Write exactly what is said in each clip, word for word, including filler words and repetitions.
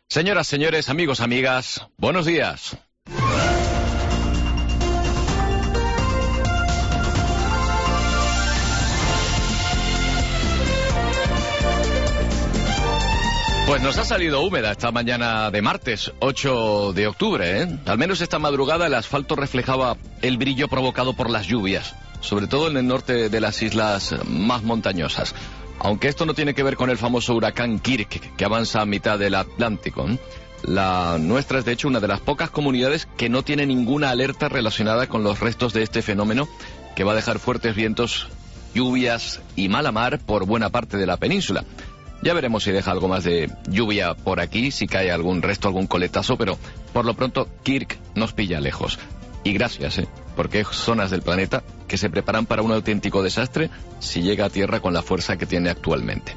Señoras, señores, amigos, amigas, buenos días. Pues nos ha salido húmeda esta mañana de martes, ocho de octubre, ¿eh? Al menos esta madrugada el asfalto reflejaba el brillo provocado por las lluvias, sobre todo en el norte de las islas más montañosas. Aunque esto no tiene que ver con el famoso huracán Kirk, que avanza a mitad del Atlántico, ¿eh? La nuestra es de hecho una de las pocas comunidades que no tiene ninguna alerta relacionada con los restos de este fenómeno, que va a dejar fuertes vientos, lluvias y mala mar por buena parte de la península. Ya veremos si deja algo más de lluvia por aquí, si cae algún resto, algún coletazo, pero por lo pronto Kirk nos pilla lejos. Y gracias, ¿eh? Porque hay zonas del planeta que se preparan para un auténtico desastre si llega a tierra con la fuerza que tiene actualmente.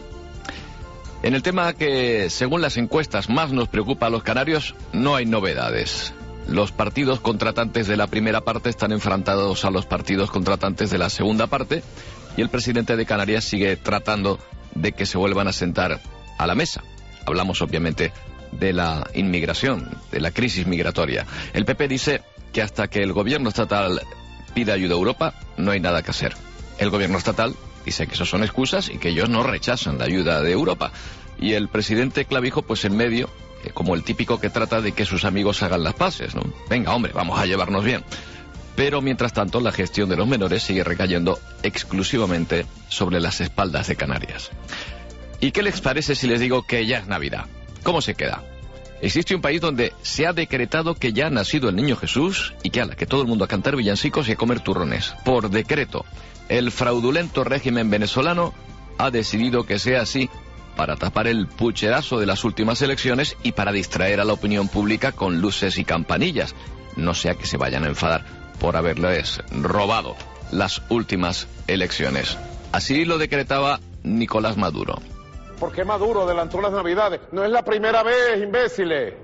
En el tema que, según las encuestas, más nos preocupa a los canarios, no hay novedades. Los partidos contratantes de la primera parte están enfrentados a los partidos contratantes de la segunda parte, y el presidente de Canarias sigue tratando de que se vuelvan a sentar a la mesa. Hablamos obviamente de la inmigración, de la crisis migratoria. El P P dice que hasta que el gobierno estatal pida ayuda a Europa, no hay nada que hacer. El gobierno estatal dice que eso son excusas y que ellos no rechazan la ayuda de Europa. Y el presidente Clavijo, pues en medio, eh, como el típico que trata de que sus amigos hagan las paces, ¿no? Venga, hombre, vamos a llevarnos bien. Pero mientras tanto, la gestión de los menores sigue recayendo exclusivamente sobre las espaldas de Canarias. ¿Y qué les parece si les digo que ya es Navidad? ¿Cómo se queda? Existe un país donde se ha decretado que ya ha nacido el niño Jesús y que, ala, que todo el mundo a cantar villancicos y a comer turrones. Por decreto, el fraudulento régimen venezolano ha decidido que sea así para tapar el pucherazo de las últimas elecciones y para distraer a la opinión pública con luces y campanillas. No sea que se vayan a enfadar por haberles robado las últimas elecciones. Así lo decretaba Nicolás Maduro. ¿Por qué Maduro adelantó las Navidades? No es la primera vez, imbéciles.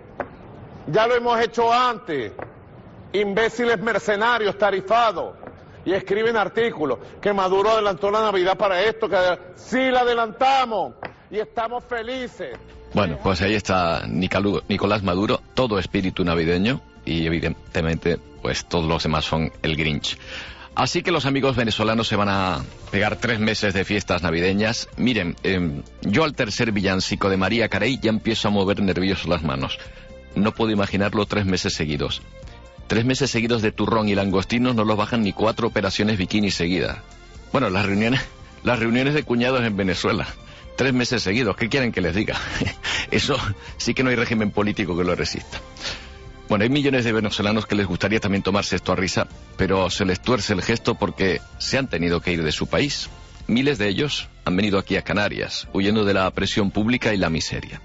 Ya lo hemos hecho antes. Imbéciles mercenarios tarifados. Y escriben artículos que Maduro adelantó la Navidad para esto, que sí la adelantamos y estamos felices. Bueno, pues ahí está Nicolás Maduro, todo espíritu navideño, y evidentemente pues todos los demás son el Grinch. Así que los amigos venezolanos se van a pegar tres meses de fiestas navideñas. Miren, eh, yo al tercer villancico de María Carey ya empiezo a mover nervioso las manos. No puedo imaginarlo tres meses seguidos. Tres meses seguidos de turrón y langostinos no los bajan ni cuatro operaciones bikini seguidas. Bueno, las reuniones, las reuniones de cuñados en Venezuela. Tres meses seguidos, ¿qué quieren que les diga? Eso sí que no hay régimen político que lo resista. Bueno, hay millones de venezolanos que les gustaría también tomarse esto a risa, pero se les tuerce el gesto porque se han tenido que ir de su país. Miles de ellos han venido aquí a Canarias, huyendo de la presión pública y la miseria.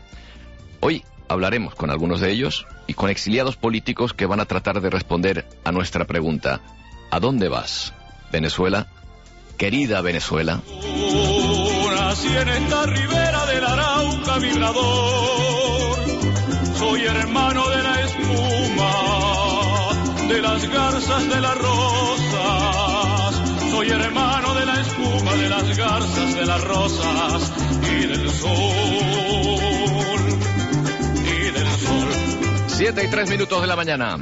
Hoy hablaremos con algunos de ellos y con exiliados políticos que van a tratar de responder a nuestra pregunta: ¿a dónde vas, Venezuela? Querida Venezuela. Nací en esta ribera del Arauca vibrador, soy hermano de la espuma, de las garzas, de las rosas, soy hermano de la espuma, de las garzas, de las rosas y del sol, y del sol. Siete y tres minutos de la mañana.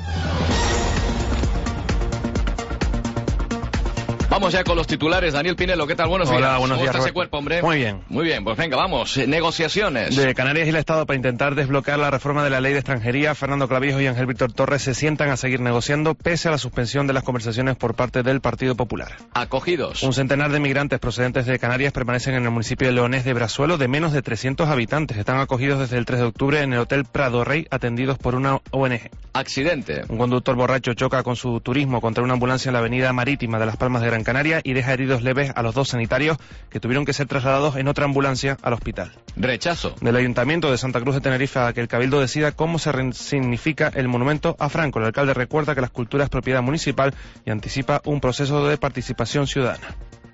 Vamos ya con los titulares. Daniel Pinelo, ¿qué tal? Buenos días. Hola, buenos ¿Cómo días, está ese Roberto? cuerpo, hombre? Muy bien. Muy bien, pues venga, vamos. Eh, negociaciones. De Canarias y el Estado para intentar desbloquear la reforma de la ley de extranjería, Fernando Clavijo y Ángel Víctor Torres se sientan a seguir negociando pese a la suspensión de las conversaciones por parte del Partido Popular. Acogidos. Un centenar de migrantes procedentes de Canarias permanecen en el municipio de Leonés de Brasuelo, de menos de trescientos habitantes. Están acogidos desde el tres de octubre en el Hotel Prado Rey, atendidos por una O N G. Accidente. Un conductor borracho choca con su turismo contra una ambulancia en la avenida marítima de Las Palmas de Gran Canaria y deja heridos leves a los dos sanitarios que tuvieron que ser trasladados en otra ambulancia al hospital. Rechazo. Del Ayuntamiento de Santa Cruz de Tenerife a que el Cabildo decida cómo se resignifica el monumento a Franco. El alcalde recuerda que la escultura es propiedad municipal y anticipa un proceso de participación ciudadana.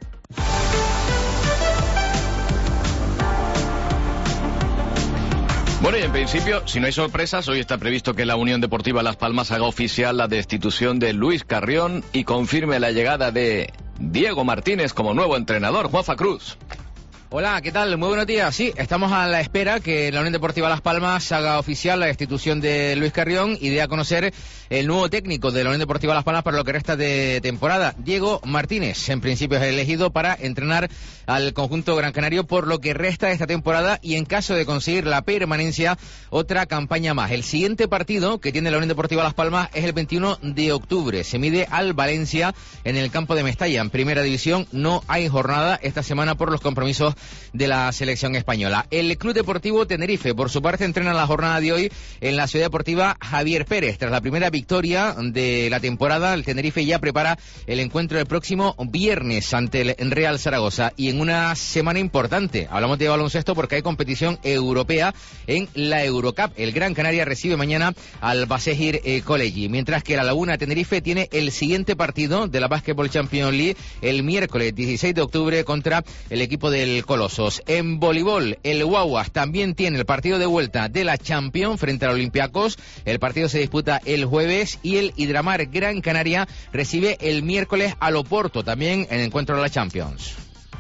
Bueno, y en principio, si no hay sorpresas, hoy está previsto que la Unión Deportiva Las Palmas haga oficial la destitución de Luis Carrión y confirme la llegada de Diego Martínez como nuevo entrenador. Juanfa Cruz. Hola, ¿qué tal? Muy buenos días. Sí, estamos a la espera que la Unión Deportiva Las Palmas haga oficial la destitución de Luis Carrión y dé a conocer el nuevo técnico de la Unión Deportiva Las Palmas para lo que resta de temporada. Diego Martínez, en principio es elegido para entrenar al conjunto gran canario por lo que resta de esta temporada y en caso de conseguir la permanencia, otra campaña más. El siguiente partido que tiene la Unión Deportiva Las Palmas es el veintiuno de octubre. Se mide al Valencia en el campo de Mestalla. En primera división no hay jornada esta semana por los compromisos de la selección española. El Club Deportivo Tenerife, por su parte, entrena la jornada de hoy en la Ciudad Deportiva Javier Pérez. Tras la primera victoria de la temporada, el Tenerife ya prepara el encuentro del próximo viernes ante el Real Zaragoza. Y en una semana importante, hablamos de baloncesto porque hay competición europea en la Eurocup. El Gran Canaria recibe mañana al Basegir eh, College, mientras que la Laguna Tenerife tiene el siguiente partido de la Basketball Champions League el miércoles dieciséis de octubre contra el equipo del Colosos. En voleibol, el Guaguas también tiene el partido de vuelta de la Champions frente al Olympiacos. El partido se disputa el jueves y el Hidramar Gran Canaria recibe el miércoles al Oporto, también en encuentro de la Champions.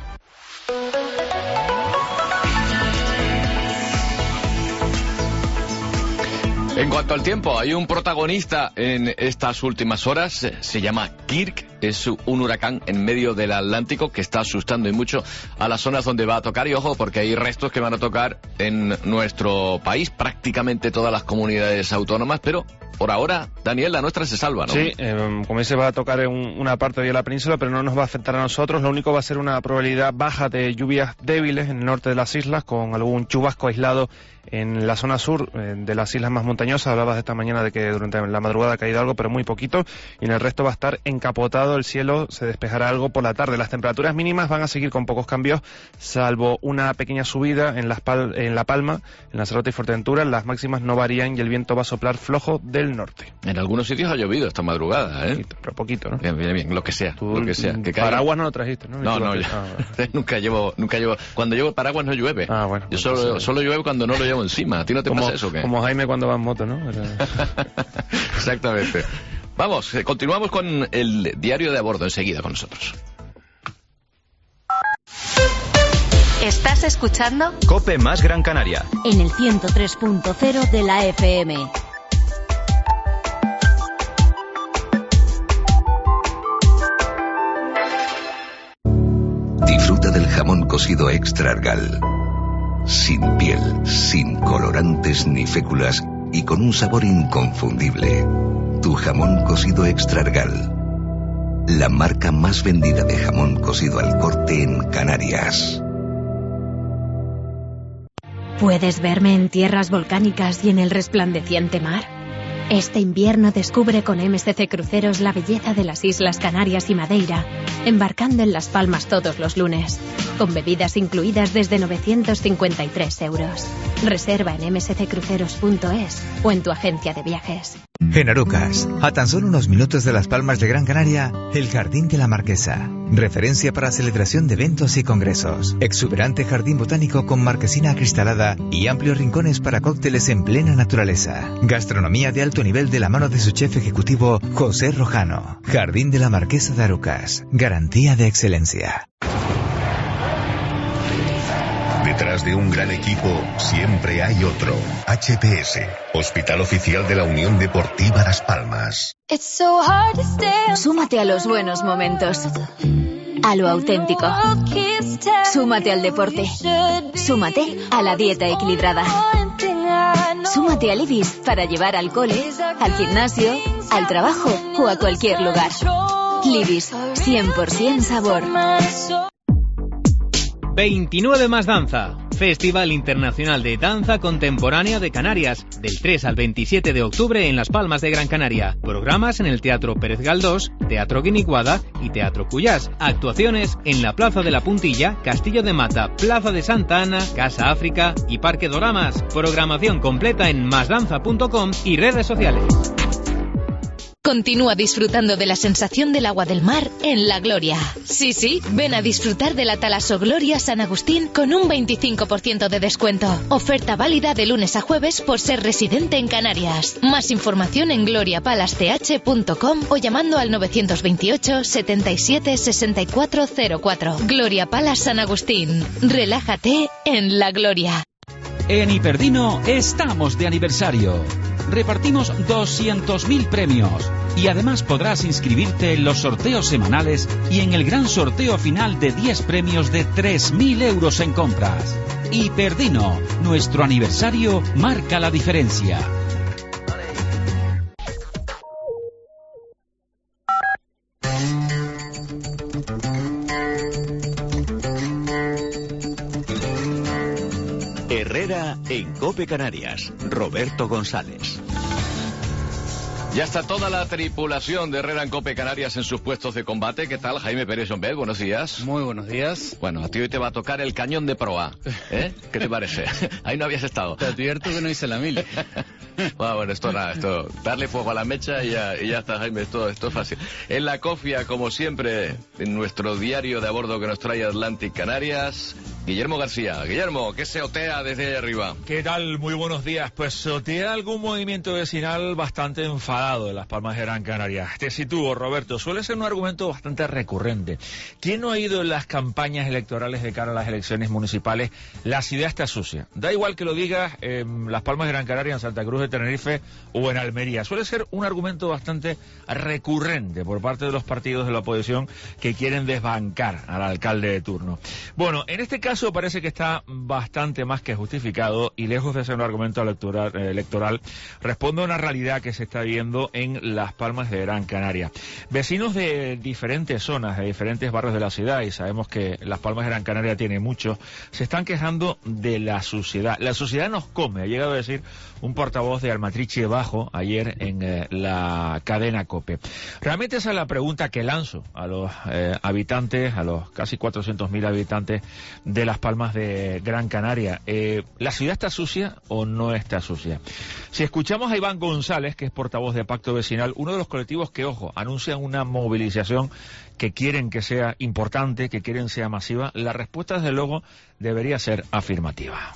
En cuanto al tiempo, hay un protagonista en estas últimas horas, se llama Kirk, es un huracán en medio del Atlántico que está asustando y mucho a las zonas donde va a tocar, y ojo, porque hay restos que van a tocar en nuestro país, prácticamente todas las comunidades autónomas, pero por ahora, Daniel, la nuestra se salva, ¿no? Sí, eh, como dice, va a tocar en una parte de la península, pero no nos va a afectar a nosotros. Lo único va a ser una probabilidad baja de lluvias débiles en el norte de las islas, con algún chubasco aislado en la zona sur eh, de las islas más montañosas. Hablabas esta mañana de que durante la madrugada ha caído algo, pero muy poquito, y en el resto va a estar encapotado el cielo, se despejará algo por la tarde. Las temperaturas mínimas van a seguir con pocos cambios, salvo una pequeña subida en, las Pal- en La Palma, en Lanzarote y Fuerteventura. Las máximas no varían y el viento va a soplar flojo del norte. En algunos sitios ha llovido esta madrugada, ¿eh? Poquito, pero poquito, ¿no? Bien, bien, bien, lo que sea, Tú, lo que sea. Que caiga. Paraguas no lo trajiste, ¿no? No, no, yo, ah, bueno. nunca llevo, nunca llevo, cuando llevo paraguas no llueve. Ah, bueno. Yo solo, Entonces, solo llueve cuando no lo llevo encima. ¿A ti no te como, pasa eso o qué? Como Jaime cuando va en moto, ¿no? Exactamente. Vamos, eh, continuamos con el diario de a bordo enseguida con nosotros. ¿Estás escuchando? COPE más Gran Canaria. En el ciento tres punto cero de la F M. Disfruta del jamón cocido Extra Argal. Sin piel, sin colorantes ni féculas y con un sabor inconfundible. Tu jamón cocido Extra Argal. La marca más vendida de jamón cocido al corte en Canarias. ¿Puedes verme en tierras volcánicas y en el resplandeciente mar? Este invierno descubre con M S C Cruceros la belleza de las Islas Canarias y Madeira, embarcando en Las Palmas todos los lunes, con bebidas incluidas desde novecientos cincuenta y tres euros. Reserva en eme ese ce cruceros punto es o en tu agencia de viajes. En Arucas, a tan solo unos minutos de Las Palmas de Gran Canaria, el Jardín de la Marquesa. Referencia para celebración de eventos y congresos. Exuberante jardín botánico con marquesina acristalada y amplios rincones para cócteles en plena naturaleza. Gastronomía de alto nivel de la mano de su chef ejecutivo, José Rojano. Jardín de la Marquesa de Arucas. Garantía de excelencia. Detrás de un gran equipo siempre hay otro. H P S, Hospital Oficial de la Unión Deportiva Las Palmas. Súmate a los buenos momentos, a lo auténtico. Súmate al deporte. Súmate a la dieta equilibrada. Súmate a Libis para llevar al cole, al gimnasio, al trabajo o a cualquier lugar. Libis, cien por ciento sabor. veintinueve más danza. Festival Internacional de Danza Contemporánea de Canarias, del tres al veintisiete de octubre en Las Palmas de Gran Canaria. Programas en el Teatro Pérez Galdós, Teatro Guiniguada y Teatro Cuyás. Actuaciones en la Plaza de la Puntilla, Castillo de Mata, Plaza de Santa Ana, Casa África y Parque Doramas. Programación completa en masdanza punto com y redes sociales. Continúa disfrutando de la sensación del agua del mar en La Gloria. Sí, sí, ven a disfrutar de la Talasogloria San Agustín con un veinticinco por ciento de descuento. Oferta válida de lunes a jueves por ser residente en Canarias. Más información en gloria palace c h punto com o llamando al novecientos veintiocho, setenta y siete, sesenta y cuatro cero cuatro. Gloria Palace San Agustín. Relájate en La Gloria. En Hiperdino estamos de aniversario. Repartimos doscientos mil premios y además podrás inscribirte en los sorteos semanales y en el gran sorteo final de diez premios de tres mil euros en compras. Hiperdino, nuestro aniversario marca la diferencia. Herrera en COPE Canarias. Roberto González. Ya está toda la tripulación de Herrera en COPE Canarias en sus puestos de combate. ¿Qué tal, Jaime Pérez Ombel? Buenos días. Muy buenos días. Bueno, a ti hoy te va a tocar el cañón de proa, ¿eh? ¿Qué te parece? Ahí no habías estado. Te advierto que no hice la mili. Bueno, bueno, esto nada, esto, darle fuego a la mecha y ya, y ya está, Jaime, esto, esto es fácil. En la cofia, como siempre, en nuestro diario de a bordo que nos trae Atlantic Canarias, Guillermo García. Guillermo, ¿qué se otea desde ahí arriba? ¿Qué tal? Muy buenos días. Pues se otea algún movimiento vecinal bastante enfadado en Las Palmas de Gran Canaria. Te sitúo, Roberto. Suele ser un argumento bastante recurrente. ¿Quién no ha ido en las campañas electorales de cara a las elecciones municipales? La ciudad está sucia. Da igual que lo digas en Las Palmas de Gran Canaria, en Santa Cruz de Tenerife o en Almería. Suele ser un argumento bastante recurrente por parte de los partidos de la oposición que quieren desbancar al alcalde de turno. Bueno, en este caso parece que está bastante más que justificado y lejos de ser un argumento electoral, eh, electoral responde a una realidad que se está viendo en Las Palmas de Gran Canaria. Vecinos de diferentes zonas, de diferentes barrios de la ciudad, y sabemos que Las Palmas de Gran Canaria tiene muchos, se están quejando de la suciedad. La suciedad nos come, ha llegado a decir un portavoz de Almatriche Bajo ayer en eh, la cadena COPE. Realmente esa es la pregunta que lanzo a los eh, habitantes, a los casi cuatrocientos mil habitantes de Las Palmas de Gran Canaria. Eh, ¿La ciudad está sucia o no está sucia? Si escuchamos a Iván González, que es portavoz de Pacto Vecinal, uno de los colectivos que, ojo, anuncian una movilización que quieren que sea importante, que quieren sea masiva, la respuesta desde luego debería ser afirmativa.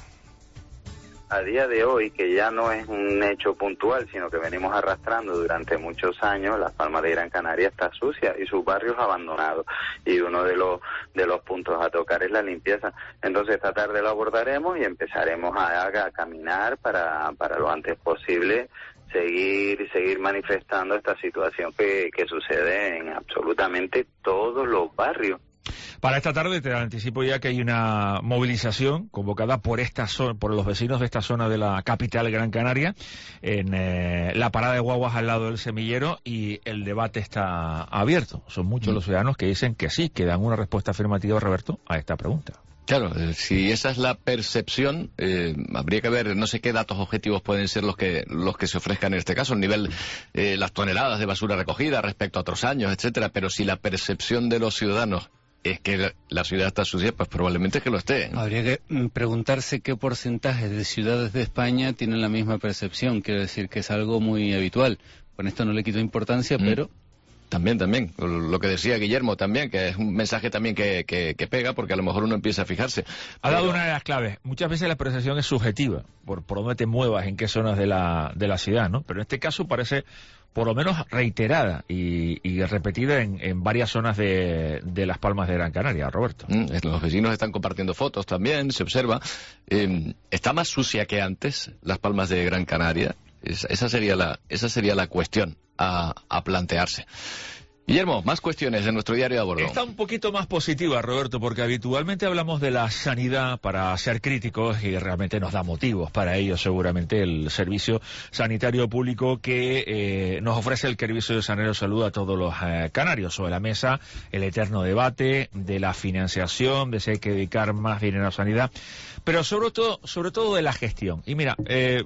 A día de hoy, que ya no es un hecho puntual, sino que venimos arrastrando durante muchos años, Las Palmas de Gran Canaria está sucia y sus barrios abandonados. Y uno de los de los puntos a tocar es la limpieza. Entonces esta tarde lo abordaremos y empezaremos a, a caminar para, para lo antes posible seguir seguir manifestando esta situación que, que sucede en absolutamente todos los barrios. Para esta tarde te anticipo ya que hay una movilización convocada por esta zona, por los vecinos de esta zona de la capital Gran Canaria, en eh, la parada de guaguas al lado del semillero, y el debate está abierto. Son muchos mm. los ciudadanos que dicen que sí, que dan una respuesta afirmativa, Roberto, a esta pregunta. Claro, si esa es la percepción, eh, habría que ver, no sé qué datos objetivos pueden ser los que los que se ofrezcan en este caso, el nivel, eh, las toneladas de basura recogida respecto a otros años, etcétera. Pero si la percepción de los ciudadanos es que la ciudad está sucia, pues probablemente es que lo esté, ¿eh? Habría que preguntarse qué porcentaje de ciudades de España tienen la misma percepción. Quiero decir que es algo muy habitual. Con esto no le quito importancia, mm. pero... También, también. Lo que decía Guillermo también, que es un mensaje también que, que, que pega, porque a lo mejor uno empieza a fijarse. Ha dado pero... una de las claves. Muchas veces la percepción es subjetiva, por, por dónde te muevas, en qué zonas de la, de la ciudad, ¿no? Pero en este caso parece por lo menos reiterada y, y repetida en, en varias zonas de, de Las Palmas de Gran Canaria, Roberto. Mm, los vecinos están compartiendo fotos también, se observa. Eh, ¿Está más sucia que antes Las Palmas de Gran Canaria? Esa, esa sería la, esa sería la cuestión a, a plantearse. Guillermo, más cuestiones de nuestro diario de a bordo. Está un poquito más positiva, Roberto, porque habitualmente hablamos de la sanidad para ser críticos y realmente nos da motivos para ello, seguramente, el servicio sanitario público que eh, nos ofrece el Servicio de Sanidad de Salud a todos los eh, canarios. Sobre la mesa, el eterno debate de la financiación, de si hay que dedicar más dinero a sanidad, pero sobre todo, sobre todo de la gestión. Y mira, eh,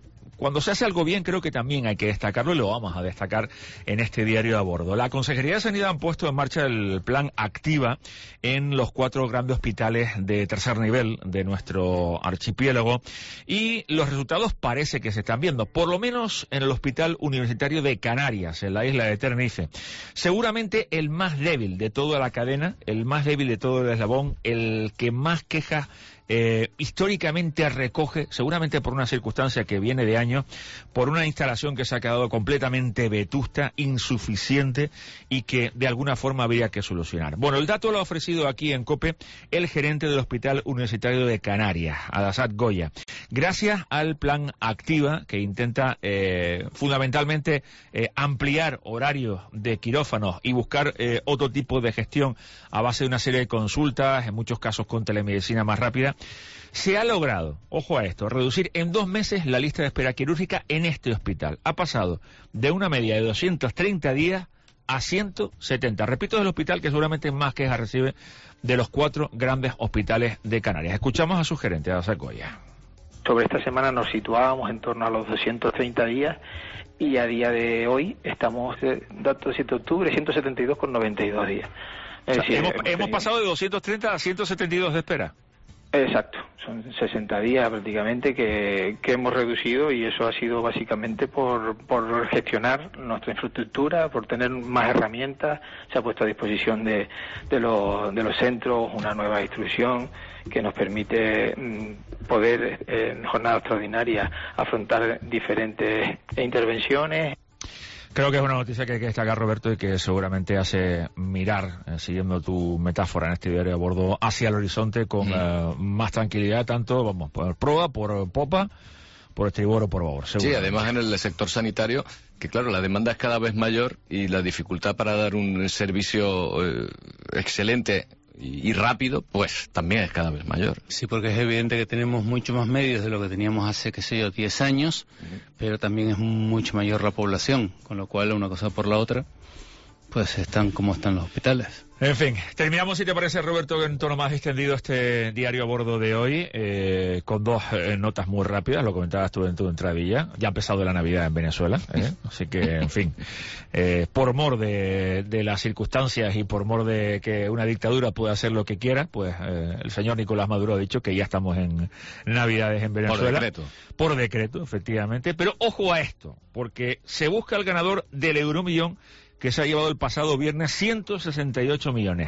cuando se hace algo bien creo que también hay que destacarlo y lo vamos a destacar en este diario a bordo. La Consejería de Sanidad han puesto en marcha el plan Activa en los cuatro grandes hospitales de tercer nivel de nuestro archipiélago y los resultados parece que se están viendo, por lo menos en el Hospital Universitario de Canarias, en la isla de Tenerife. Seguramente el más débil de toda la cadena, el más débil de todo el eslabón, el que más quejas Eh, históricamente recoge, seguramente por una circunstancia que viene de años, por una instalación que se ha quedado completamente vetusta, insuficiente y que de alguna forma habría que solucionar. Bueno, el dato lo ha ofrecido aquí en COPE el gerente del Hospital Universitario de Canarias, Adasat Goya. Gracias al plan Activa, que intenta eh, fundamentalmente eh, ampliar horarios de quirófanos y buscar eh, otro tipo de gestión a base de una serie de consultas, en muchos casos con telemedicina más rápida, se ha logrado, ojo a esto, reducir en dos meses la lista de espera quirúrgica en este hospital. Ha pasado de una media de doscientos treinta días a ciento setenta. Repito, es el hospital que seguramente más quejas recibe de los cuatro grandes hospitales de Canarias. Escuchamos a su gerente, a Goya. Sobre esta semana nos situábamos en torno a los doscientos treinta días y a día de hoy estamos, datos siete de octubre, ciento setenta y dos con noventa y dos días. Es o sea, decir, hemos, hemos, hemos tenido... pasado de doscientos treinta a ciento setenta y dos de espera. Exacto, son sesenta días prácticamente que, que hemos reducido y eso ha sido básicamente por, por gestionar nuestra infraestructura, por tener más herramientas. Se ha puesto a disposición de, de, los, de los centros una nueva instrucción que nos permite mm, poder en jornada extraordinaria afrontar diferentes intervenciones. Creo que es una noticia que hay que destacar, Roberto, y que seguramente hace mirar, eh, siguiendo tu metáfora en este diario a bordo, hacia el horizonte con mm. eh, más tranquilidad, tanto, vamos, por proa, por popa, por estribor o por babor. Sí, además en el sector sanitario, que claro, la demanda es cada vez mayor y la dificultad para dar un servicio eh, excelente y rápido, pues también es cada vez mayor. Sí, porque es evidente que tenemos mucho más medios de lo que teníamos hace, qué sé yo, diez años, uh-huh. pero también es mucho mayor la población, con lo cual una cosa por la otra, pues están como están los hospitales. En fin, terminamos, si te parece, Roberto, en tono más extendido este diario a bordo de hoy, eh, con dos eh, notas muy rápidas, lo comentabas tú en tu entradilla. Ya ha empezado la Navidad en Venezuela, ¿eh? Así que, en fin, eh, por mor de, de las circunstancias y por mor de que una dictadura pueda hacer lo que quiera, pues eh, el señor Nicolás Maduro ha dicho que ya estamos en Navidades en Venezuela. Por decreto. Por decreto, efectivamente. Pero ojo a esto, porque se busca el ganador del Euromillón, que se ha llevado el pasado viernes ciento sesenta y ocho millones.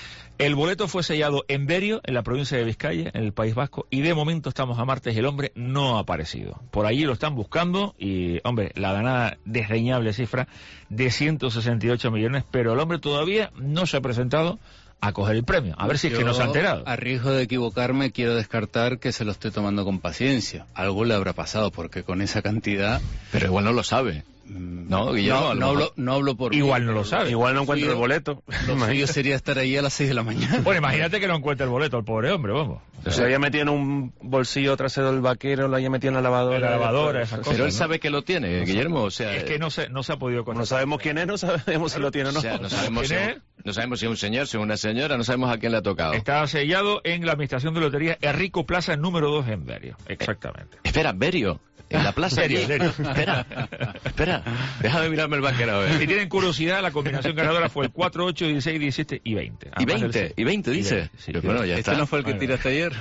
El boleto fue sellado en Berio, en la provincia de Vizcaya, en el País Vasco, y de momento estamos a martes y el hombre no ha aparecido. Por allí lo están buscando y, hombre, la ganada desdeñable cifra de ciento sesenta y ocho millones, pero el hombre todavía no se ha presentado a coger el premio. A ver si es que no se ha enterado. A riesgo de equivocarme, quiero descartar que se lo esté tomando con paciencia. Algo le habrá pasado, porque con esa cantidad... Pero igual no lo sabe. No, Guillermo, no, no, hablo, no hablo por igual mí, no lo sabe, igual no encuentra el boleto. Lo suyo sería estar ahí a las seis de la mañana. Bueno, imagínate que no encuentre el boleto el pobre hombre, vamos. O sea, haya metido en un bolsillo trasero del vaquero, lo haya metido en la lavadora. En la lavadora, esas cosas. Pero él ¿no? sabe que lo tiene, Guillermo, o sea... Es que no se, no se ha podido conocer. No sabemos quién es, no sabemos si lo tiene o no. O sea, no sabemos si, ¿Quién es? no sabemos si es un señor, si es una señora, no sabemos a quién le ha tocado. Está sellado en la administración de lotería Enrico Plaza, número dos en Berio. Exactamente. Eh, espera, Berio. En la plaza. Serio, serio. Espera, espera. Déjame mirarme el vaquero a ver. Si tienen curiosidad, la combinación ganadora fue el cuatro, ocho, dieciséis, diecisiete y veinte. ¿Y veinte? ¿Y veinte dice? Sí, Pero bueno, ya ¿Este está. no fue el que tiraste ayer?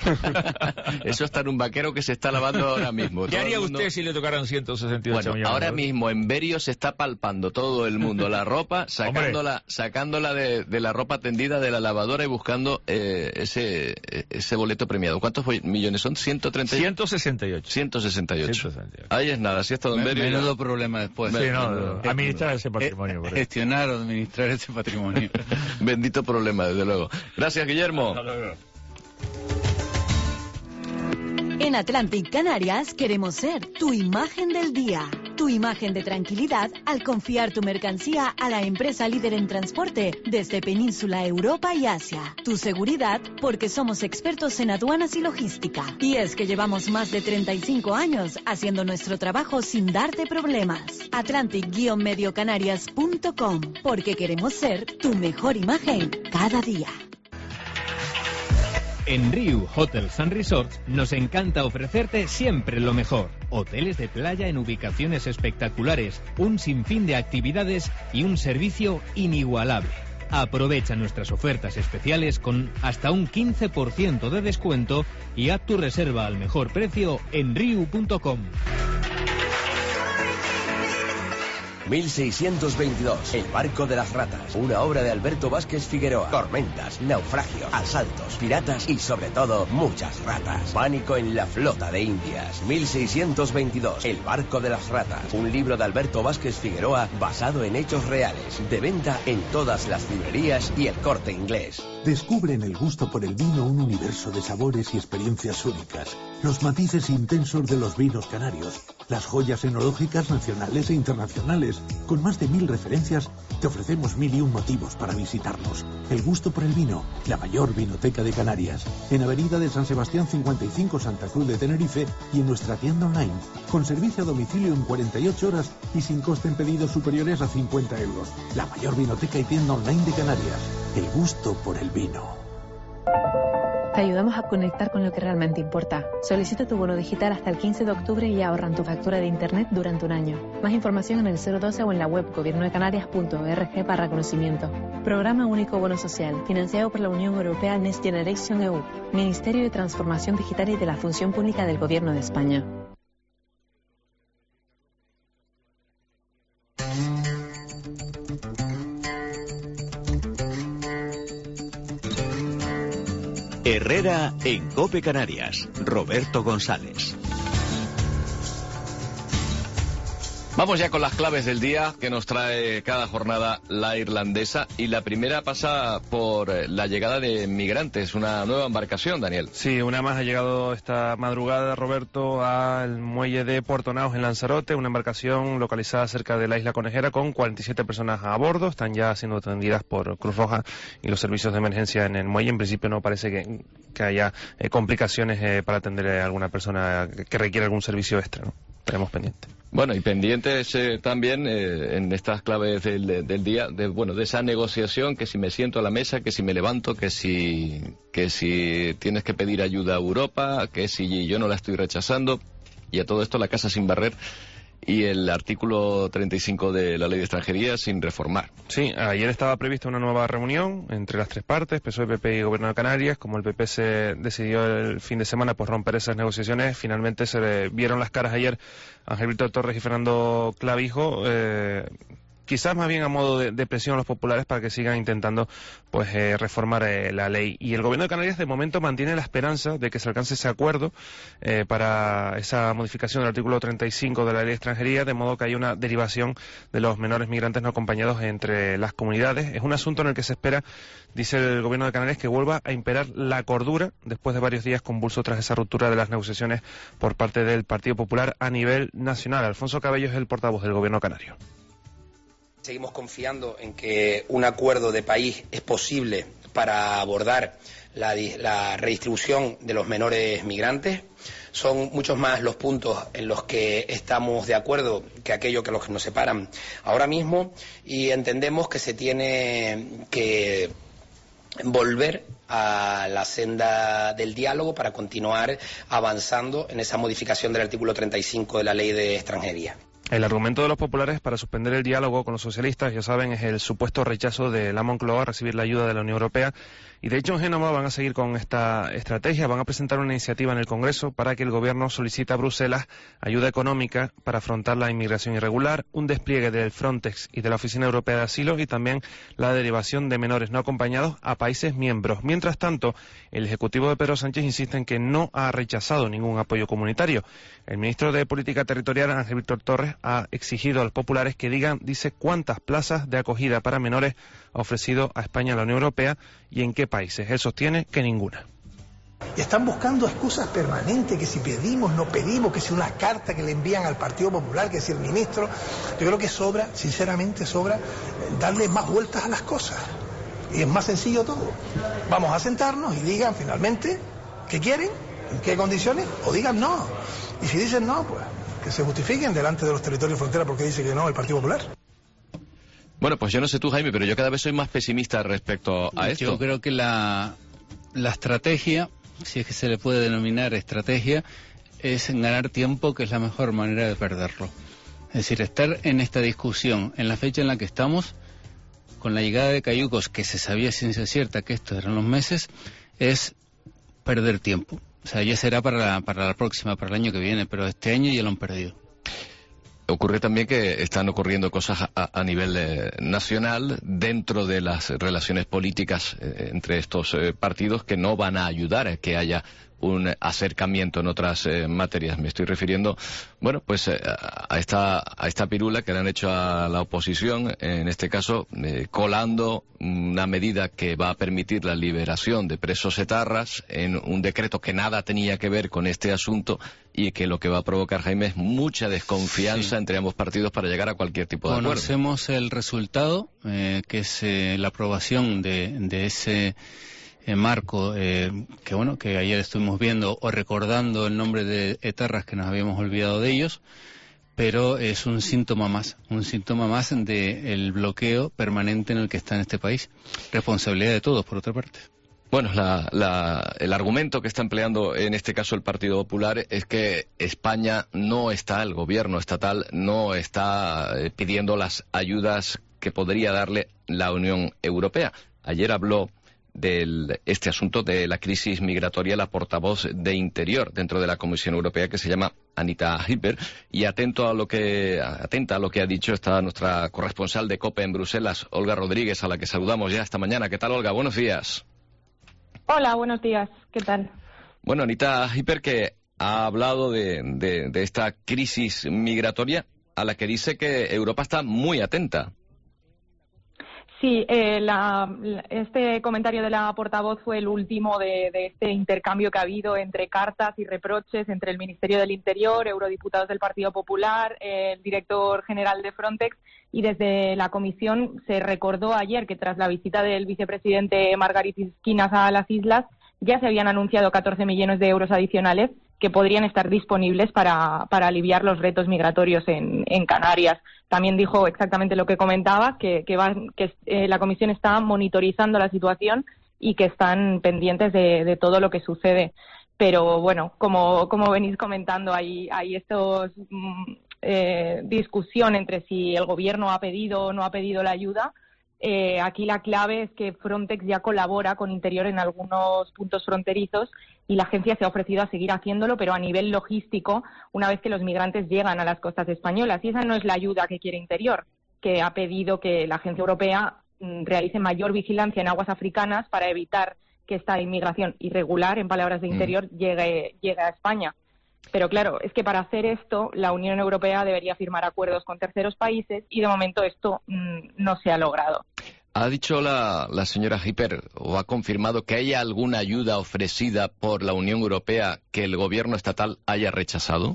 Eso está en un vaquero que se está lavando ahora mismo. ¿Qué Todo haría mundo... usted si le tocaran ciento sesenta y ocho bueno, millones? Ahora mismo en Berio se está palpando todo el mundo la ropa, sacándola, sacándola de, de la ropa tendida de la lavadora y buscando eh, ese ese boleto premiado. ¿Cuántos millones son? ciento treinta ciento sesenta y ocho. ciento sesenta y ocho. ciento sesenta y ocho. Ahí es nada, si es todo en Berio. Menudo problema después. Sí, no, no, administrar ese patrimonio. Eh, gestionar o administrar ese patrimonio. Bendito problema, desde luego. Gracias, Guillermo. Hasta luego. En Atlantic Canarias queremos ser tu imagen del día, tu imagen de tranquilidad al confiar tu mercancía a la empresa líder en transporte desde Península, Europa y Asia. Tu seguridad porque somos expertos en aduanas y logística. Y es que llevamos más de treinta y cinco años haciendo nuestro trabajo sin darte problemas. Atlantic Medio Canarias punto com, porque queremos ser tu mejor imagen cada día. En Riu Hotels and Resorts nos encanta ofrecerte siempre lo mejor. Hoteles de playa en ubicaciones espectaculares, un sinfín de actividades y un servicio inigualable. Aprovecha nuestras ofertas especiales con hasta un quince por ciento de descuento y haz tu reserva al mejor precio en riu punto com. mil seiscientos veintidós, El barco de las ratas, una obra de Alberto Vázquez Figueroa. Tormentas, naufragio, asaltos, piratas y sobre todo muchas ratas. Pánico en la flota de Indias. mil seiscientos veintidós, El barco de las ratas, un libro de Alberto Vázquez Figueroa basado en hechos reales. De venta en todas las librerías y El Corte Inglés. Descubre en el gusto por el vino un universo de sabores y experiencias únicas. Los matices intensos de los vinos canarios. Las joyas enológicas nacionales e internacionales. Con más de mil referencias, te ofrecemos mil y un motivos para visitarnos. El gusto por el vino, la mayor vinoteca de Canarias. En Avenida de San Sebastián cincuenta y cinco, Santa Cruz de Tenerife, y en nuestra tienda online. Con servicio a domicilio en cuarenta y ocho horas y sin coste en pedidos superiores a cincuenta euros. La mayor vinoteca y tienda online de Canarias. El gusto por el vino. Te ayudamos a conectar con lo que realmente importa. Solicita tu bono digital hasta el quince de octubre y ahorran tu factura de internet durante un año. Más información en el cero doce o en la web gobierno de canarias punto org barra conocimiento. Programa Único Bono Social, financiado por la Unión Europea Next Generation E U, Ministerio de Transformación Digital y de la Función Pública del Gobierno de España. Herrera en COPE Canarias. Roberto González. Vamos ya con las claves del día que nos trae cada jornada la irlandesa, y la primera pasa por la llegada de migrantes, una nueva embarcación, Daniel. Sí, una más ha llegado esta madrugada, Roberto, al muelle de Puerto Naos en Lanzarote, una embarcación localizada cerca de la isla Conejera con cuarenta y siete personas a bordo. Están ya siendo atendidas por Cruz Roja y los servicios de emergencia en el muelle. En principio no parece que, que haya eh, complicaciones eh, para atender a alguna persona que, que requiera algún servicio extra, ¿no? Estaremos pendientes. Bueno, y pendientes eh, también eh, en estas claves del, del día, de, bueno, de esa negociación, que si me siento a la mesa, que si me levanto, que si, que si tienes que pedir ayuda a Europa, que si yo no la estoy rechazando, y a todo esto la casa sin barrer y el artículo treinta y cinco de la Ley de Extranjería sin reformar. Sí, ayer estaba prevista una nueva reunión entre las tres partes, P S O E, P P y Gobierno de Canarias. Como el P P se decidió el fin de semana pues romper esas negociaciones, finalmente se vieron las caras ayer Ángel Víctor Torres y Fernando Clavijo, eh, quizás más bien a modo de, de presión a los populares para que sigan intentando pues eh, reformar eh, la ley. Y el Gobierno de Canarias de momento mantiene la esperanza de que se alcance ese acuerdo eh, para esa modificación del artículo treinta y cinco de la Ley de Extranjería, de modo que haya una derivación de los menores migrantes no acompañados entre las comunidades. Es un asunto en el que se espera, dice el Gobierno de Canarias, que vuelva a imperar la cordura después de varios días convulsos tras esa ruptura de las negociaciones por parte del Partido Popular a nivel nacional. Alfonso Cabello es el portavoz del Gobierno canario. Seguimos confiando en que un acuerdo de país es posible para abordar la, la redistribución de los menores migrantes. Son muchos más los puntos en los que estamos de acuerdo que aquellos que los que nos separan ahora mismo, y entendemos que se tiene que volver a la senda del diálogo para continuar avanzando en esa modificación del artículo treinta y cinco de la Ley de Extranjería. El argumento de los populares para suspender el diálogo con los socialistas, ya saben, es el supuesto rechazo de la Moncloa a recibir la ayuda de la Unión Europea. Y de hecho en Génova van a seguir con esta estrategia, van a presentar una iniciativa en el Congreso para que el Gobierno solicite a Bruselas ayuda económica para afrontar la inmigración irregular, un despliegue del Frontex y de la Oficina Europea de Asilo, y también la derivación de menores no acompañados a países miembros. Mientras tanto, el Ejecutivo de Pedro Sánchez insiste en que no ha rechazado ningún apoyo comunitario. El ministro de Política Territorial, Ángel Víctor Torres, ha exigido a los populares que digan, dice, cuántas plazas de acogida para menores ha ofrecido a España la Unión Europea y en qué países. Él sostiene que ninguna. Y están buscando excusas permanentes, que si pedimos, no pedimos, que si una carta que le envían al Partido Popular, que si el ministro. Yo creo que sobra, sinceramente sobra, darle más vueltas a las cosas. Y es más sencillo todo. Vamos a sentarnos y digan finalmente qué quieren, en qué condiciones, o digan no. Y si dicen no, pues que se justifiquen delante de los territorios de frontera porque dice que no el Partido Popular. Bueno, pues yo no sé tú, Jaime, pero yo cada vez soy más pesimista respecto a esto. Yo creo que la, la estrategia si es que se le puede denominar estrategia, es ganar tiempo, que es la mejor manera de perderlo. Es decir, estar en esta discusión en la fecha en la que estamos, con la llegada de cayucos, que se sabía ciencia cierta que estos eran los meses, es perder tiempo. O sea, ya será para la, para la próxima, para el año que viene, pero este año ya lo han perdido. Ocurre también que están ocurriendo cosas a, a nivel eh, nacional dentro de las relaciones políticas eh, entre estos eh, partidos que no van a ayudar a que haya un acercamiento en otras eh, materias. Me estoy refiriendo, bueno, pues eh, a esta a esta pirula que le han hecho a la oposición, en este caso eh, colando una medida que va a permitir la liberación de presos etarras en un decreto que nada tenía que ver con este asunto y que lo que va a provocar, Jaime, es mucha desconfianza sí. entre ambos partidos para llegar a cualquier tipo de acuerdo. Conocemos el resultado, eh, que es eh, la aprobación de, de ese Eh, marco, eh, que bueno, que ayer estuvimos viendo o recordando el nombre de etarras que nos habíamos olvidado de ellos, pero es un síntoma más, un síntoma más del bloqueo permanente en el que está en este país. Responsabilidad de todos, por otra parte. Bueno, la, la, el argumento que está empleando en este caso el Partido Popular es que España no está, el gobierno estatal no está eh, pidiendo las ayudas que podría darle la Unión Europea. Ayer habló de este asunto de la crisis migratoria la portavoz de Interior dentro de la Comisión Europea, que se llama Anita Hipper, y atento a lo que atenta a lo que ha dicho está nuestra corresponsal de COPE en Bruselas, Olga Rodríguez, a la que saludamos ya esta mañana. ¿Qué tal, Olga? Buenos días. Hola, buenos días. ¿Qué tal? Bueno, Anita Hipper, que ha hablado de, de, de esta crisis migratoria a la que dice que Europa está muy atenta. Sí, eh, la, este comentario de la portavoz fue el último de, de este intercambio que ha habido entre cartas y reproches entre el Ministerio del Interior, eurodiputados del Partido Popular, el director general de Frontex, y desde la Comisión se recordó ayer que tras la visita del vicepresidente Margaritis Schinas a las islas ya se habían anunciado catorce millones de euros adicionales que podrían estar disponibles para, para aliviar los retos migratorios en, en Canarias. También dijo exactamente lo que comentaba, que, que, va, que eh, la Comisión está monitorizando la situación y que están pendientes de, de todo lo que sucede. Pero bueno, como, como venís comentando, hay, hay estos mm, eh, discusión entre si el gobierno ha pedido o no ha pedido la ayuda. Eh, aquí la clave es que Frontex ya colabora con Interior en algunos puntos fronterizos y la agencia se ha ofrecido a seguir haciéndolo, pero a nivel logístico, una vez que los migrantes llegan a las costas españolas. Y esa no es la ayuda que quiere Interior, que ha pedido que la agencia europea mm, realice mayor vigilancia en aguas africanas para evitar que esta inmigración irregular, en palabras de Interior, mm. llegue, llegue a España. Pero claro, es que para hacer esto la Unión Europea debería firmar acuerdos con terceros países y de momento esto mmm, no se ha logrado. ¿Ha dicho la, la señora Hipper o ha confirmado que haya alguna ayuda ofrecida por la Unión Europea que el gobierno estatal haya rechazado?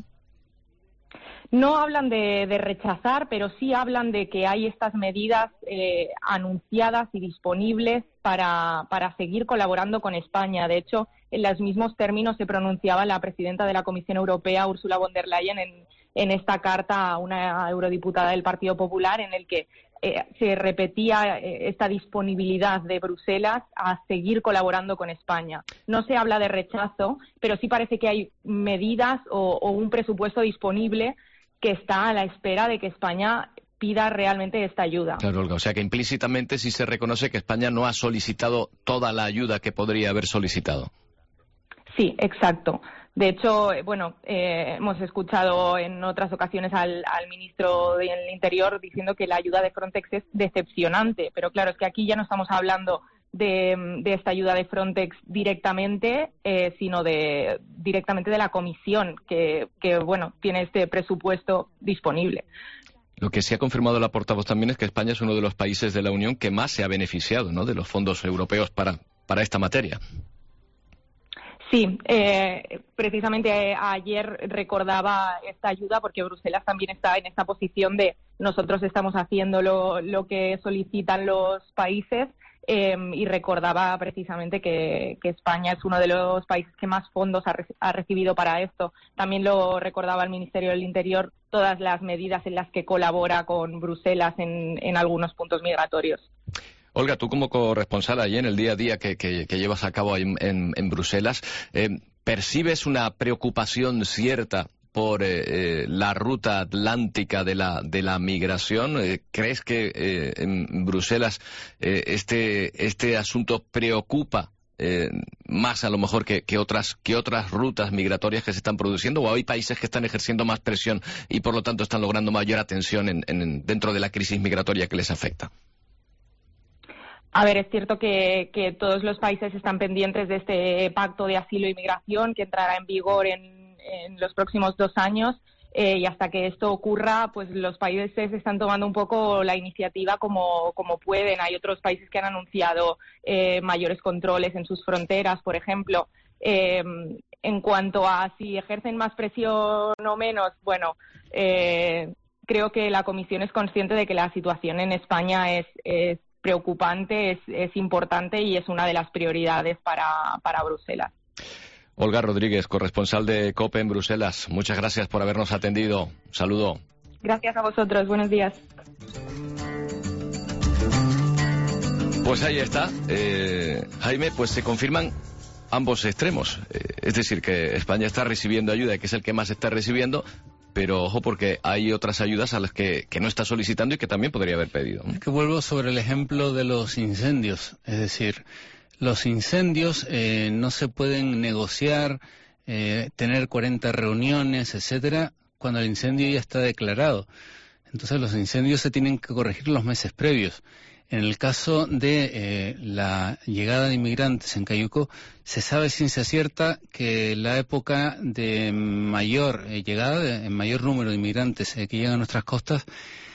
No hablan de, de rechazar, pero sí hablan de que hay estas medidas eh, anunciadas y disponibles para, para seguir colaborando con España. De hecho, en los mismos términos se pronunciaba la presidenta de la Comisión Europea, Ursula von der Leyen, en, en esta carta a una eurodiputada del Partido Popular, en el que eh, se repetía eh, esta disponibilidad de Bruselas a seguir colaborando con España. No se habla de rechazo, pero sí parece que hay medidas o, o un presupuesto disponible que está a la espera de que España pida realmente esta ayuda. Claro, Olga, o sea que implícitamente sí se reconoce que España no ha solicitado toda la ayuda que podría haber solicitado. Sí, exacto. De hecho, bueno, eh, hemos escuchado en otras ocasiones al, al ministro del Interior diciendo que la ayuda de Frontex es decepcionante, pero claro, es que aquí ya no estamos hablando de, de esta ayuda de Frontex directamente, eh, sino de directamente de la Comisión, que, que, bueno, tiene este presupuesto disponible. Lo que sí ha confirmado la portavoz también es que España es uno de los países de la Unión que más se ha beneficiado, ¿no?, de los fondos europeos para, para esta materia. Sí, eh, precisamente eh, ayer recordaba esta ayuda porque Bruselas también está en esta posición de nosotros estamos haciendo lo, lo que solicitan los países eh, y recordaba precisamente que, que España es uno de los países que más fondos ha, re, ha recibido para esto. También lo recordaba el Ministerio del Interior, todas las medidas en las que colabora con Bruselas en, en algunos puntos migratorios. Olga, tú como corresponsal allí en el día a día que, que, que llevas a cabo en, en, en Bruselas, eh, ¿percibes una preocupación cierta por eh, eh, la ruta atlántica de la de la migración? Eh, ¿Crees que eh, en Bruselas eh, este este asunto preocupa eh, más a lo mejor que, que otras que otras rutas migratorias que se están produciendo, o hay países que están ejerciendo más presión y por lo tanto están logrando mayor atención en, en, dentro de la crisis migratoria que les afecta? A ver, es cierto que, que todos los países están pendientes de este pacto de asilo y migración que entrará en vigor en en los próximos dos años eh, y hasta que esto ocurra, pues los países están tomando un poco la iniciativa como, como pueden. Hay otros países que han anunciado eh, mayores controles en sus fronteras, por ejemplo. Eh, en cuanto a si ejercen más presión o menos, bueno, eh, creo que la Comisión es consciente de que la situación en España es, es preocupante, es, es importante y es una de las prioridades para, para Bruselas. Olga Rodríguez, corresponsal de COPE en Bruselas, muchas gracias por habernos atendido. Un saludo. Gracias a vosotros, buenos días. Pues ahí está, eh, Jaime, pues se confirman ambos extremos. Eh, es decir, que España está recibiendo ayuda, que es el que más está recibiendo, pero ojo porque hay otras ayudas a las que, que no está solicitando y que también podría haber pedido, ¿no? Es que vuelvo sobre el ejemplo de los incendios, es decir, los incendios eh, no se pueden negociar, eh, tener cuarenta reuniones, etcétera, cuando el incendio ya está declarado. Entonces los incendios se tienen que corregir los meses previos. En el caso de eh, la llegada de inmigrantes en Cayuco, se sabe ciencia cierta que la época de mayor eh, llegada, de mayor número de inmigrantes eh, que llegan a nuestras costas,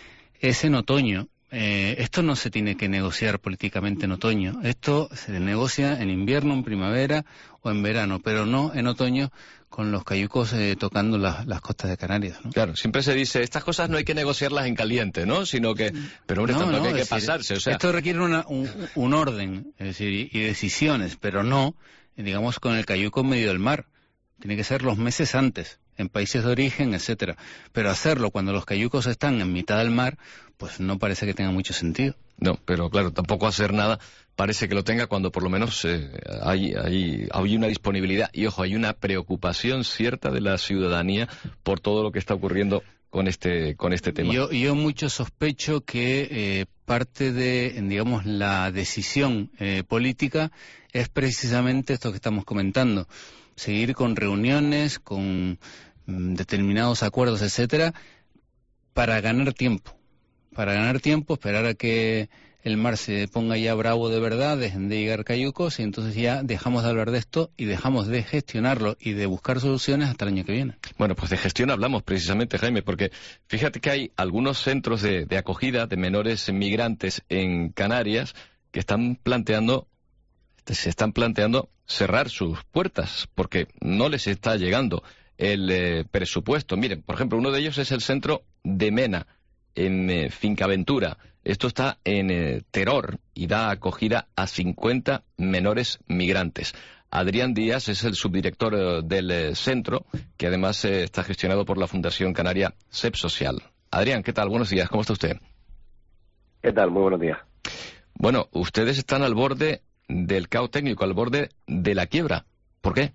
es en otoño. Eh, esto no se tiene que negociar políticamente en otoño, esto se negocia en invierno, en primavera o en verano, pero no en otoño con los cayucos eh, tocando la, las costas de Canarias, ¿no? Claro, siempre se dice, estas cosas no hay que negociarlas en caliente, ¿no? Sino que, pero hombre, no, tampoco no, hay que decir, pasarse, o sea... Esto requiere una, un, un orden, es decir, y, y decisiones, pero no, digamos, con el cayuco en medio del mar. Tiene que ser los meses antes, en países de origen, etcétera. Pero hacerlo cuando los cayucos están en mitad del mar, pues no parece que tenga mucho sentido. No, pero claro, tampoco hacer nada parece que lo tenga cuando por lo menos eh, hay, hay, hay una disponibilidad y, ojo, hay una preocupación cierta de la ciudadanía por todo lo que está ocurriendo con este con este tema. Yo, yo mucho sospecho que eh, parte de, digamos, la decisión eh, política es precisamente esto que estamos comentando. Seguir con reuniones, con mm, determinados acuerdos, etcétera, para ganar tiempo. Para ganar tiempo, esperar a que el mar se ponga ya bravo de verdad, dejen de llegar cayucos y entonces ya dejamos de hablar de esto y dejamos de gestionarlo y de buscar soluciones hasta el año que viene. Bueno, pues de gestión hablamos precisamente, Jaime, porque fíjate que hay algunos centros de, de acogida de menores migrantes en Canarias que están planteando, se están planteando cerrar sus puertas porque no les está llegando el eh, presupuesto. Miren, por ejemplo, uno de ellos es el centro de Mena, en eh, Fincaventura. Esto está en eh, Teror y da acogida a cincuenta menores migrantes. Adrián Díaz es el subdirector eh, del eh, centro, que además eh, está gestionado por la Fundación Canaria C E P Social. Adrián, ¿qué tal? Buenos días, ¿cómo está usted? ¿Qué tal? Muy buenos días. Bueno, ustedes están al borde del caos técnico, al borde de la quiebra. ¿Por qué?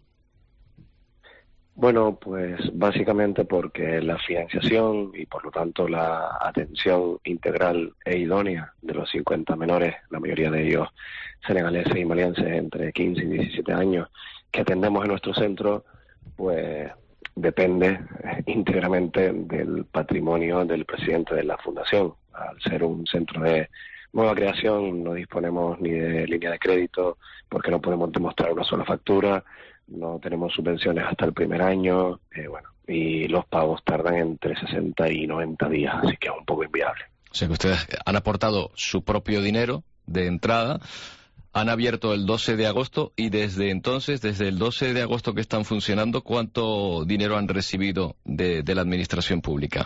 Bueno, pues básicamente porque la financiación y por lo tanto la atención integral e idónea de los cincuenta menores, la mayoría de ellos senegaleses y malienses entre quince y diecisiete años, que atendemos en nuestro centro, pues depende íntegramente del patrimonio del presidente de la Fundación. Al ser un centro de nueva creación no disponemos ni de línea de crédito porque no podemos demostrar una sola factura. No tenemos subvenciones hasta el primer año, eh, bueno, y los pagos tardan entre sesenta y noventa días, así que es un poco inviable. O sea que ustedes han aportado su propio dinero de entrada, han abierto el doce de agosto y desde entonces, desde el doce de agosto que están funcionando, ¿cuánto dinero han recibido de, de la administración pública?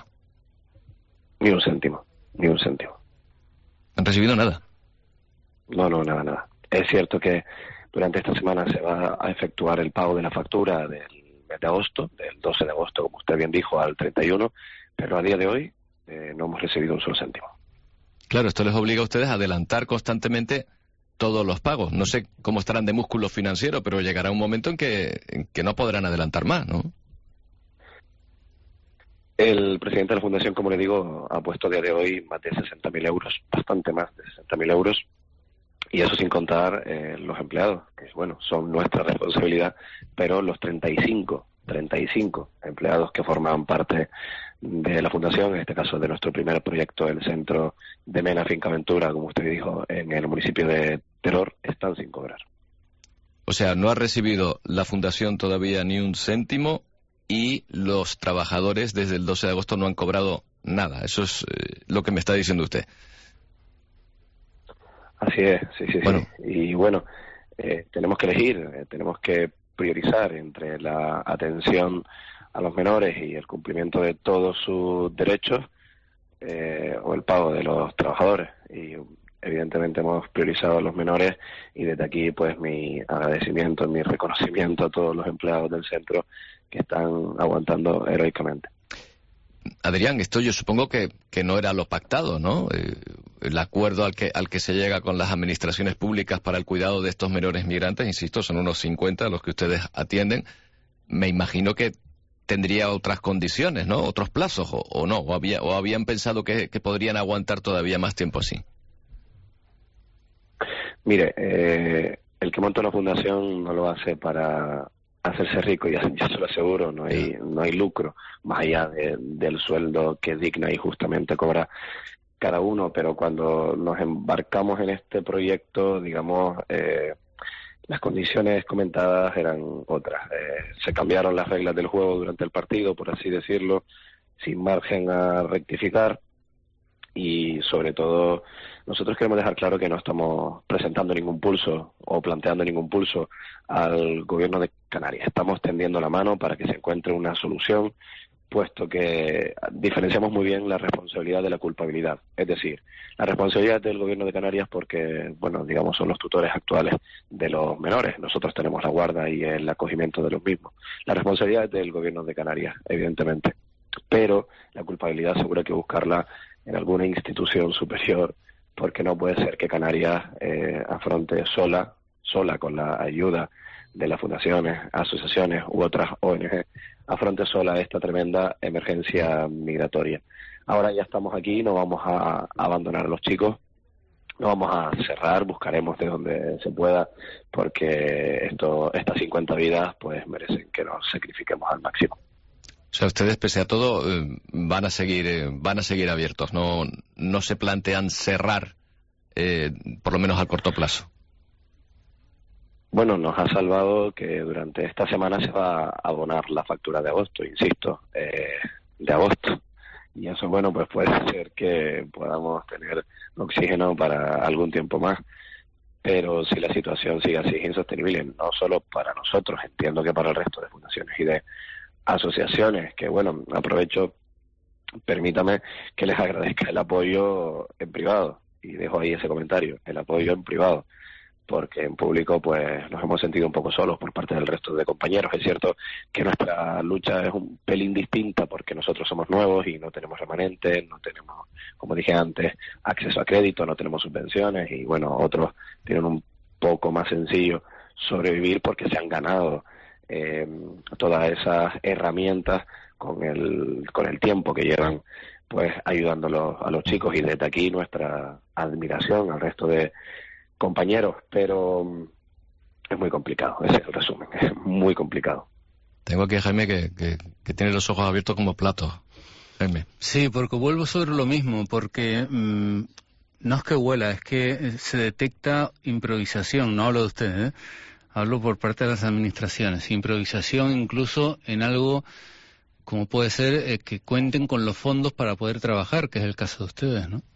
Ni un céntimo, ni un céntimo. ¿Han recibido nada? No, no, nada, nada. Es cierto que durante esta semana se va a efectuar el pago de la factura del mes de agosto, del doce de agosto, como usted bien dijo, al treinta y uno, pero a día de hoy eh, no hemos recibido un solo céntimo. Claro, esto les obliga a ustedes a adelantar constantemente todos los pagos. No sé cómo estarán de músculo financiero, pero llegará un momento en que, en que no podrán adelantar más, ¿no? El presidente de la Fundación, como le digo, ha puesto a día de hoy más de sesenta mil euros, bastante más de sesenta mil euros, y eso sin contar eh, los empleados, que bueno, son nuestra responsabilidad, pero los treinta y cinco empleados que forman parte de la Fundación, en este caso de nuestro primer proyecto, el Centro de Mena Finca Aventura, como usted dijo, en el municipio de Teror, están sin cobrar. O sea, no ha recibido la Fundación todavía ni un céntimo y los trabajadores desde el doce de agosto no han cobrado nada. Eso es eh, lo que me está diciendo usted. Así es, sí, sí, bueno. sí. Y bueno, eh, tenemos que elegir, eh, tenemos que priorizar entre la atención a los menores y el cumplimiento de todos sus derechos eh, o el pago de los trabajadores. Y evidentemente hemos priorizado a los menores, y desde aquí pues mi agradecimiento, mi reconocimiento a todos los empleados del centro que están aguantando heroicamente. Adrián, esto yo supongo que, que no era lo pactado, ¿no? Eh, el acuerdo al que, al que se llega con las administraciones públicas para el cuidado de estos menores migrantes, insisto, son unos cincuenta los que ustedes atienden. Me imagino que tendría otras condiciones, ¿no? Otros plazos, o, o no, o, había, o habían pensado que, que podrían aguantar todavía más tiempo así. Mire, eh, el que monta una fundación no lo hace para hacerse rico, ya, ya se lo aseguro, no hay, no hay lucro más allá de, del sueldo que digna y justamente cobra cada uno, pero cuando nos embarcamos en este proyecto, digamos, eh, las condiciones comentadas eran otras. Eh, se cambiaron las reglas del juego durante el partido, por así decirlo, sin margen a rectificar, y sobre todo nosotros queremos dejar claro que no estamos presentando ningún pulso o planteando ningún pulso al gobierno de Canarias. Estamos tendiendo la mano para que se encuentre una solución, puesto que diferenciamos muy bien la responsabilidad de la culpabilidad. Es decir, la responsabilidad del gobierno de Canarias porque, bueno, digamos, son los tutores actuales de los menores. Nosotros tenemos la guarda y el acogimiento de los mismos. La responsabilidad es del gobierno de Canarias, evidentemente. Pero la culpabilidad seguro hay que buscarla en alguna institución superior, porque no puede ser que Canarias eh, afronte sola, sola con la ayuda de las fundaciones, asociaciones u otras O N G, afronte sola esta tremenda emergencia migratoria. Ahora ya estamos aquí, no vamos a, a abandonar a los chicos, no vamos a cerrar, buscaremos de donde se pueda, porque esto, estas cincuenta vidas pues merecen que nos sacrifiquemos al máximo. O sea, ustedes, pese a todo, eh, van a seguir eh, van a seguir abiertos, no no se plantean cerrar, eh, por lo menos a corto plazo. Bueno, nos ha salvado que durante esta semana se va a abonar la factura de agosto, insisto, eh, de agosto. Y eso, bueno, pues puede ser que podamos tener oxígeno para algún tiempo más. Pero si la situación sigue así, es insostenible, no solo para nosotros, entiendo que para el resto de fundaciones y de asociaciones, que bueno, aprovecho, permítame que les agradezca el apoyo en privado, y dejo ahí ese comentario, el apoyo en privado, porque en público pues nos hemos sentido un poco solos por parte del resto de compañeros. Es cierto que nuestra lucha es un pelín distinta porque nosotros somos nuevos y no tenemos remanentes, no tenemos, como dije antes, acceso a crédito, no tenemos subvenciones, y bueno, otros tienen un poco más sencillo sobrevivir porque se han ganado Eh, todas esas herramientas con el con el tiempo que llevan pues ayudándolos a los chicos, y desde aquí nuestra admiración al resto de compañeros, pero es muy complicado, ese es el resumen, es muy complicado. Tengo aquí a Jaime que, que, que tiene los ojos abiertos como platos. Jaime. Sí, porque vuelvo sobre lo mismo, porque mmm, no es que huela, es que se detecta improvisación, no hablo de ustedes, ¿eh? Hablo por parte de las administraciones, improvisación incluso en algo como puede ser eh, que cuenten con los fondos para poder trabajar, que es el caso de ustedes, ¿no?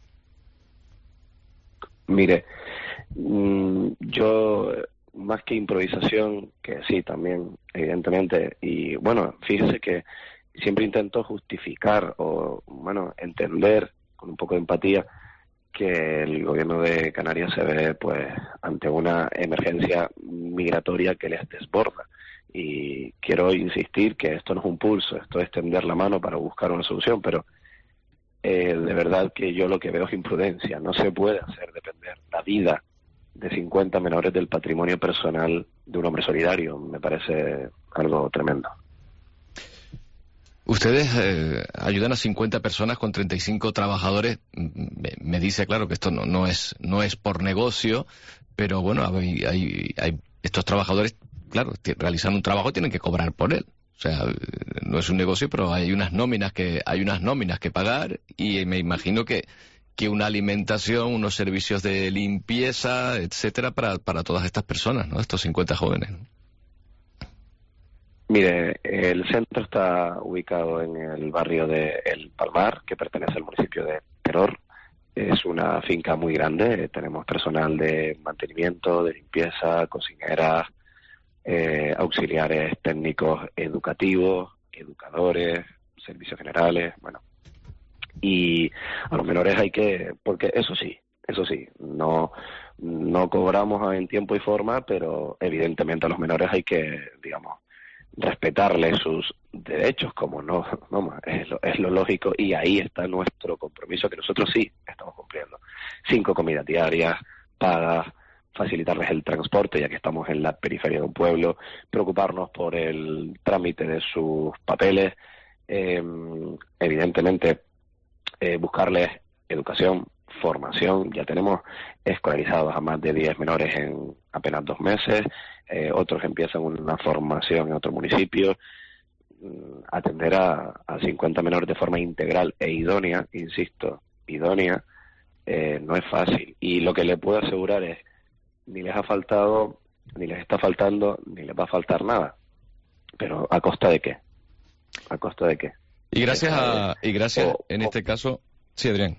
Mire, mmm, yo más que improvisación, que sí también, evidentemente, y bueno, fíjese que siempre intento justificar o, bueno, entender con un poco de empatía que el gobierno de Canarias se ve pues ante una emergencia migratoria que les desborda, y quiero insistir que esto no es un pulso, esto es tender la mano para buscar una solución, pero eh, de verdad que yo lo que veo es imprudencia. No se puede hacer depender la vida de cincuenta menores del patrimonio personal de un hombre solidario. Me parece algo tremendo. Ustedes eh, ayudan a cincuenta personas con treinta y cinco trabajadores. Me, me dice, claro, que esto no, no es no es por negocio, pero bueno, hay, hay, hay estos trabajadores, claro, realizan un trabajo y tienen que cobrar por él. O sea, no es un negocio, pero hay unas nóminas que hay unas nóminas que pagar, y me imagino que que una alimentación, unos servicios de limpieza, etcétera, para para todas estas personas, ¿no? Estos cincuenta jóvenes. Mire, el centro está ubicado en el barrio de El Palmar, que pertenece al municipio de Teror. Es una finca muy grande, tenemos personal de mantenimiento, de limpieza, cocineras, eh, auxiliares técnicos educativos, educadores, servicios generales, bueno. Y a los menores hay que, porque eso sí, eso sí, no no cobramos en tiempo y forma, pero evidentemente a los menores hay que, digamos, respetarles sus derechos, como no, no es, lo, es lo lógico, y ahí está nuestro compromiso, que nosotros sí estamos cumpliendo. Cinco comidas diarias, pagas, facilitarles el transporte, ya que estamos en la periferia de un pueblo, preocuparnos por el trámite de sus papeles, eh, evidentemente eh, buscarles educación, formación. Ya tenemos escolarizados a más de diez menores en apenas dos meses, eh, otros empiezan una formación en otro municipio. Atender a, a cincuenta menores de forma integral e idónea, insisto, idónea, eh, no es fácil. Y lo que le puedo asegurar es, ni les ha faltado, ni les está faltando, ni les va a faltar nada. Pero ¿a costa de qué? ¿A costa de qué? Y gracias a, y gracias o, en o, este caso, sí, Adrián.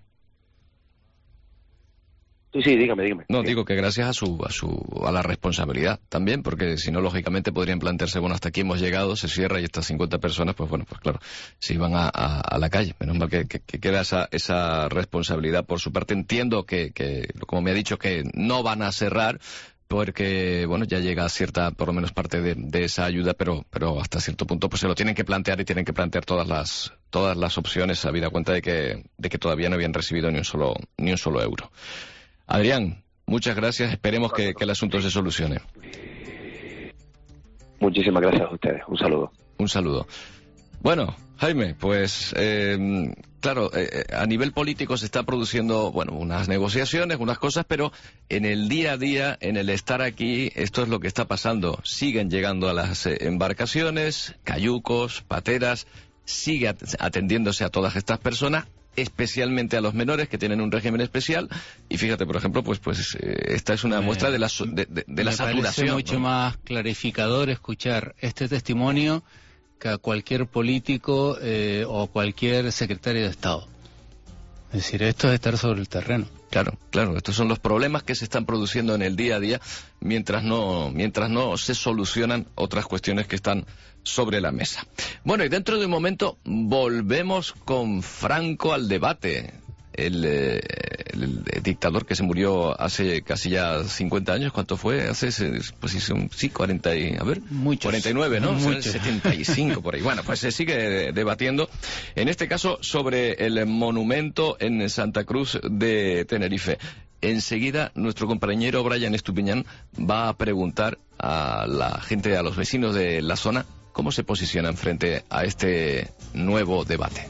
Sí, sí, dígame, dígame. No, digo que gracias a su, a su, a la responsabilidad también, porque si no, lógicamente podrían plantearse, bueno, hasta aquí hemos llegado, se cierra y estas cincuenta personas, pues bueno, pues claro, se iban a, a, a la calle. Menos mal que, que, que queda esa, esa responsabilidad por su parte. Entiendo que, que, como me ha dicho, que no van a cerrar, porque, bueno, ya llega cierta, por lo menos parte de, de esa ayuda, pero, pero hasta cierto punto pues se lo tienen que plantear y tienen que plantear todas las, todas las opciones, habida cuenta de que, de que todavía no habían recibido ni un solo, ni un solo euro. Adrián, muchas gracias. Esperemos que, que el asunto se solucione. Muchísimas gracias a ustedes. Un saludo. Un saludo. Bueno, Jaime, pues eh, claro, eh, a nivel político se está produciendo, bueno, unas negociaciones, unas cosas, pero en el día a día, en el estar aquí, esto es lo que está pasando. Siguen llegando a las eh, embarcaciones, cayucos, pateras, sigue atendiéndose a todas estas personas, especialmente a los menores que tienen un régimen especial. Y fíjate, por ejemplo, pues pues eh, esta es una me, muestra de la, de, de, de la saturación. Me parece mucho, ¿no?, más clarificador escuchar este testimonio que a cualquier político eh, o cualquier secretario de Estado. Es decir, esto es estar sobre el terreno. Claro, claro, estos son los problemas que se están produciendo en el día a día mientras no, mientras no se solucionan otras cuestiones que están sobre la mesa. Bueno, y dentro de un momento volvemos con Franco al debate. El, eh, el, el dictador que se murió hace casi ya cincuenta años, ¿cuánto fue? Hace, pues sí, cuarenta y, a ver, Muchos. cuarenta y nueve, ¿no? Muchos. setenta y cinco por ahí. Bueno, pues se sigue debatiendo, en este caso sobre el monumento en Santa Cruz de Tenerife. Enseguida, nuestro compañero Brian Estupiñán va a preguntar a la gente, a los vecinos de la zona, cómo se posicionan frente a este nuevo debate.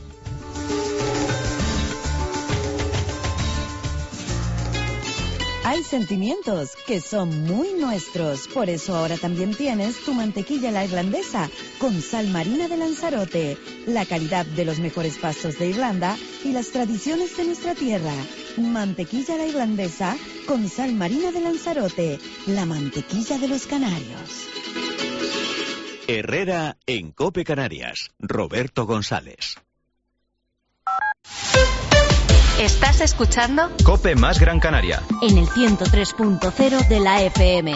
Hay sentimientos que son muy nuestros, por eso ahora también tienes tu mantequilla a la irlandesa con sal marina de Lanzarote, la calidad de los mejores pastos de Irlanda y las tradiciones de nuestra tierra. Mantequilla a la irlandesa con sal marina de Lanzarote, la mantequilla de los canarios. Herrera en COPE Canarias, Roberto González. ¿Estás escuchando? COPE más Gran Canaria. En el ciento tres punto cero de la F M.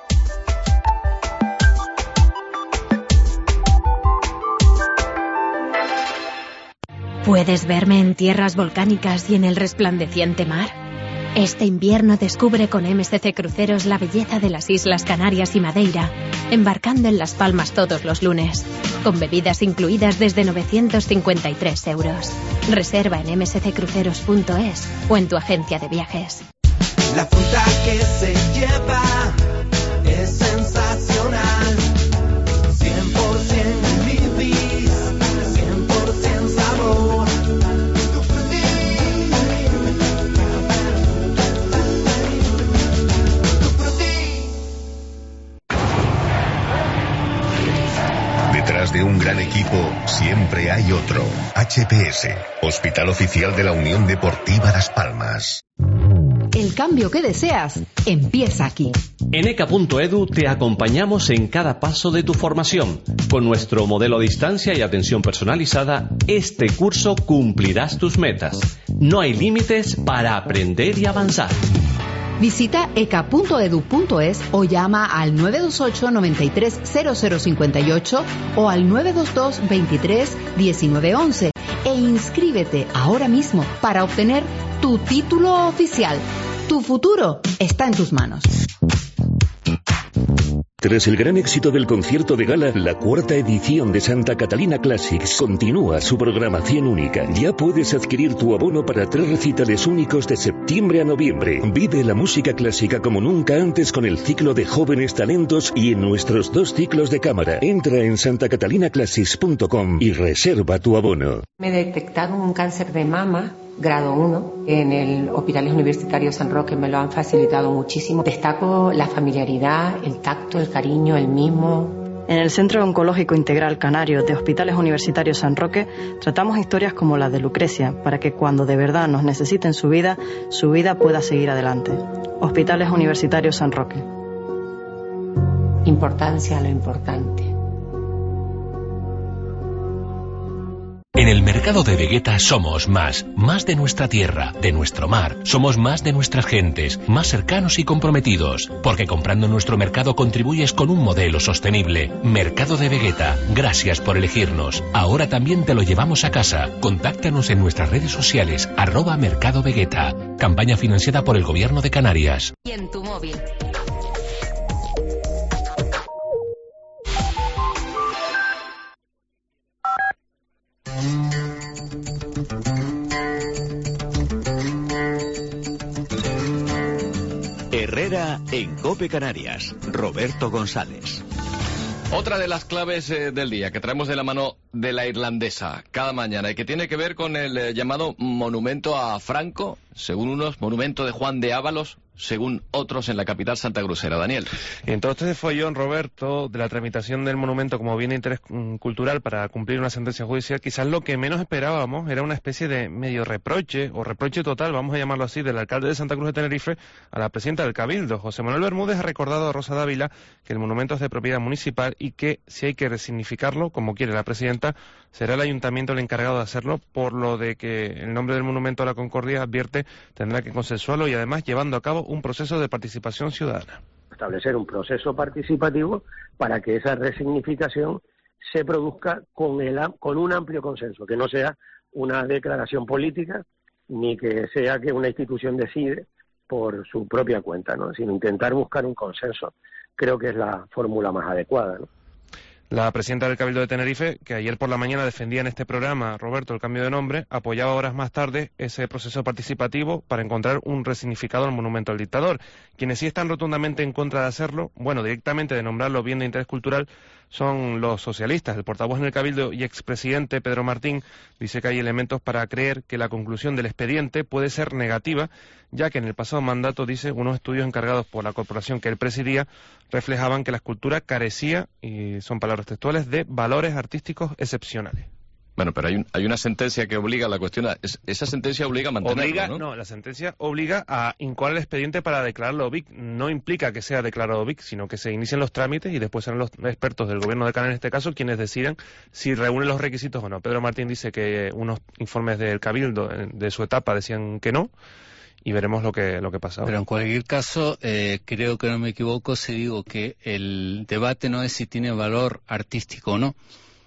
¿Puedes verme en tierras volcánicas y en el resplandeciente mar? Este invierno descubre con M S C Cruceros la belleza de las Islas Canarias y Madeira, embarcando en Las Palmas todos los lunes. con bebidas incluidas desde novecientos cincuenta y tres euros. Reserva en m s c cruceros punto es o en tu agencia de viajes. La fruta que se lleva es sensacional. cien por ciento Libis, cien por ciento sabor. Detrás de un gran equipo siempre hay otro. H P S, Hospital Oficial de la Unión Deportiva Las Palmas. El cambio que deseas empieza aquí. En eca punto edu te acompañamos en cada paso de tu formación. Con nuestro modelo a distancia y atención personalizada, este curso cumplirás tus metas. No hay límites para aprender y avanzar. Visita eca punto edu punto es o llama al nueve dos ocho, noventa y tres, cero cero cincuenta y ocho o al nueve dos dos, veintitrés, diecinueve once e inscríbete ahora mismo para obtener tu título oficial. Tu futuro está en tus manos. Tras el gran éxito del concierto de gala, la cuarta edición de Santa Catalina Classics continúa su programación única. Ya puedes adquirir tu abono para tres recitales únicos de septiembre a noviembre. Vive la música clásica como nunca antes con el ciclo de jóvenes talentos y en nuestros dos ciclos de cámara. Entra en santa catalina classics punto com y reserva tu abono. Me detectaron un cáncer de mama grado uno en el Hospital Universitario San Roque. Me lo han facilitado muchísimo. Destaco la familiaridad, el tacto, el cariño, el mimo. En el Centro Oncológico Integral Canario de Hospitales Universitarios San Roque tratamos historias como la de Lucrecia para que cuando de verdad nos necesiten su vida, su vida pueda seguir adelante. Hospitales Universitarios San Roque. Importancia a lo importante. En el mercado de Vegeta somos más, más de nuestra tierra, de nuestro mar, somos más de nuestras gentes, más cercanos y comprometidos, porque comprando en nuestro mercado contribuyes con un modelo sostenible. Mercado de Vegeta, gracias por elegirnos. Ahora también te lo llevamos a casa. Contáctanos en nuestras redes sociales, arroba Mercado Vegeta. Campaña financiada por el Gobierno de Canarias. Y en tu móvil. Herrera en COPE Canarias. Roberto González. Otra de las claves eh, del día que traemos de la mano de la irlandesa cada mañana y que tiene que ver con el eh, llamado monumento a Franco, según unos, monumento de Juan de Ávalos, según otros en la capital santacruzera. Daniel. En todo este follón, Roberto, de la tramitación del monumento como bien de interés cultural para cumplir una sentencia judicial, quizás lo que menos esperábamos era una especie de medio reproche, o reproche total, vamos a llamarlo así, del alcalde de Santa Cruz de Tenerife a la presidenta del Cabildo. José Manuel Bermúdez ha recordado a Rosa Dávila que el monumento es de propiedad municipal y que si hay que resignificarlo, como quiere la presidenta, será el ayuntamiento el encargado de hacerlo, por lo de que el nombre del monumento a la Concordia, advierte, tendrá que consensuarlo y además llevando a cabo un proceso de participación ciudadana. Establecer un proceso participativo para que esa resignificación se produzca con, el, con un amplio consenso, que no sea una declaración política ni que sea que una institución decide por su propia cuenta, ¿no? Sino intentar buscar un consenso. Creo que es la fórmula más adecuada, ¿no? La presidenta del Cabildo de Tenerife, que ayer por la mañana defendía en este programa, Roberto, el cambio de nombre, apoyaba horas más tarde ese proceso participativo para encontrar un resignificado al monumento al dictador. Quienes sí están rotundamente en contra de hacerlo, bueno, directamente de nombrarlo bien de interés cultural, son los socialistas. El portavoz en el Cabildo y expresidente Pedro Martín dice que hay elementos para creer que la conclusión del expediente puede ser negativa, ya que en el pasado mandato, dice, unos estudios encargados por la corporación que él presidía reflejaban que la escultura carecía, y son palabras textuales, de valores artísticos excepcionales. Bueno, pero hay, un, hay una sentencia que obliga a la cuestión, a, es, esa sentencia obliga a mantenerlo, obliga, ¿no? No, la sentencia obliga a incoar el expediente para declararlo B I C. No implica que sea declarado B I C, sino que se inicien los trámites y después serán los expertos del Gobierno de Canarias, en este caso, quienes decidan si reúnen los requisitos o no. Pedro Martín dice que unos informes del Cabildo de su etapa decían que no, y veremos lo que lo que pasa. Pero en cualquier caso, eh, creo que no me equivoco si digo que el debate no es si tiene valor artístico o no.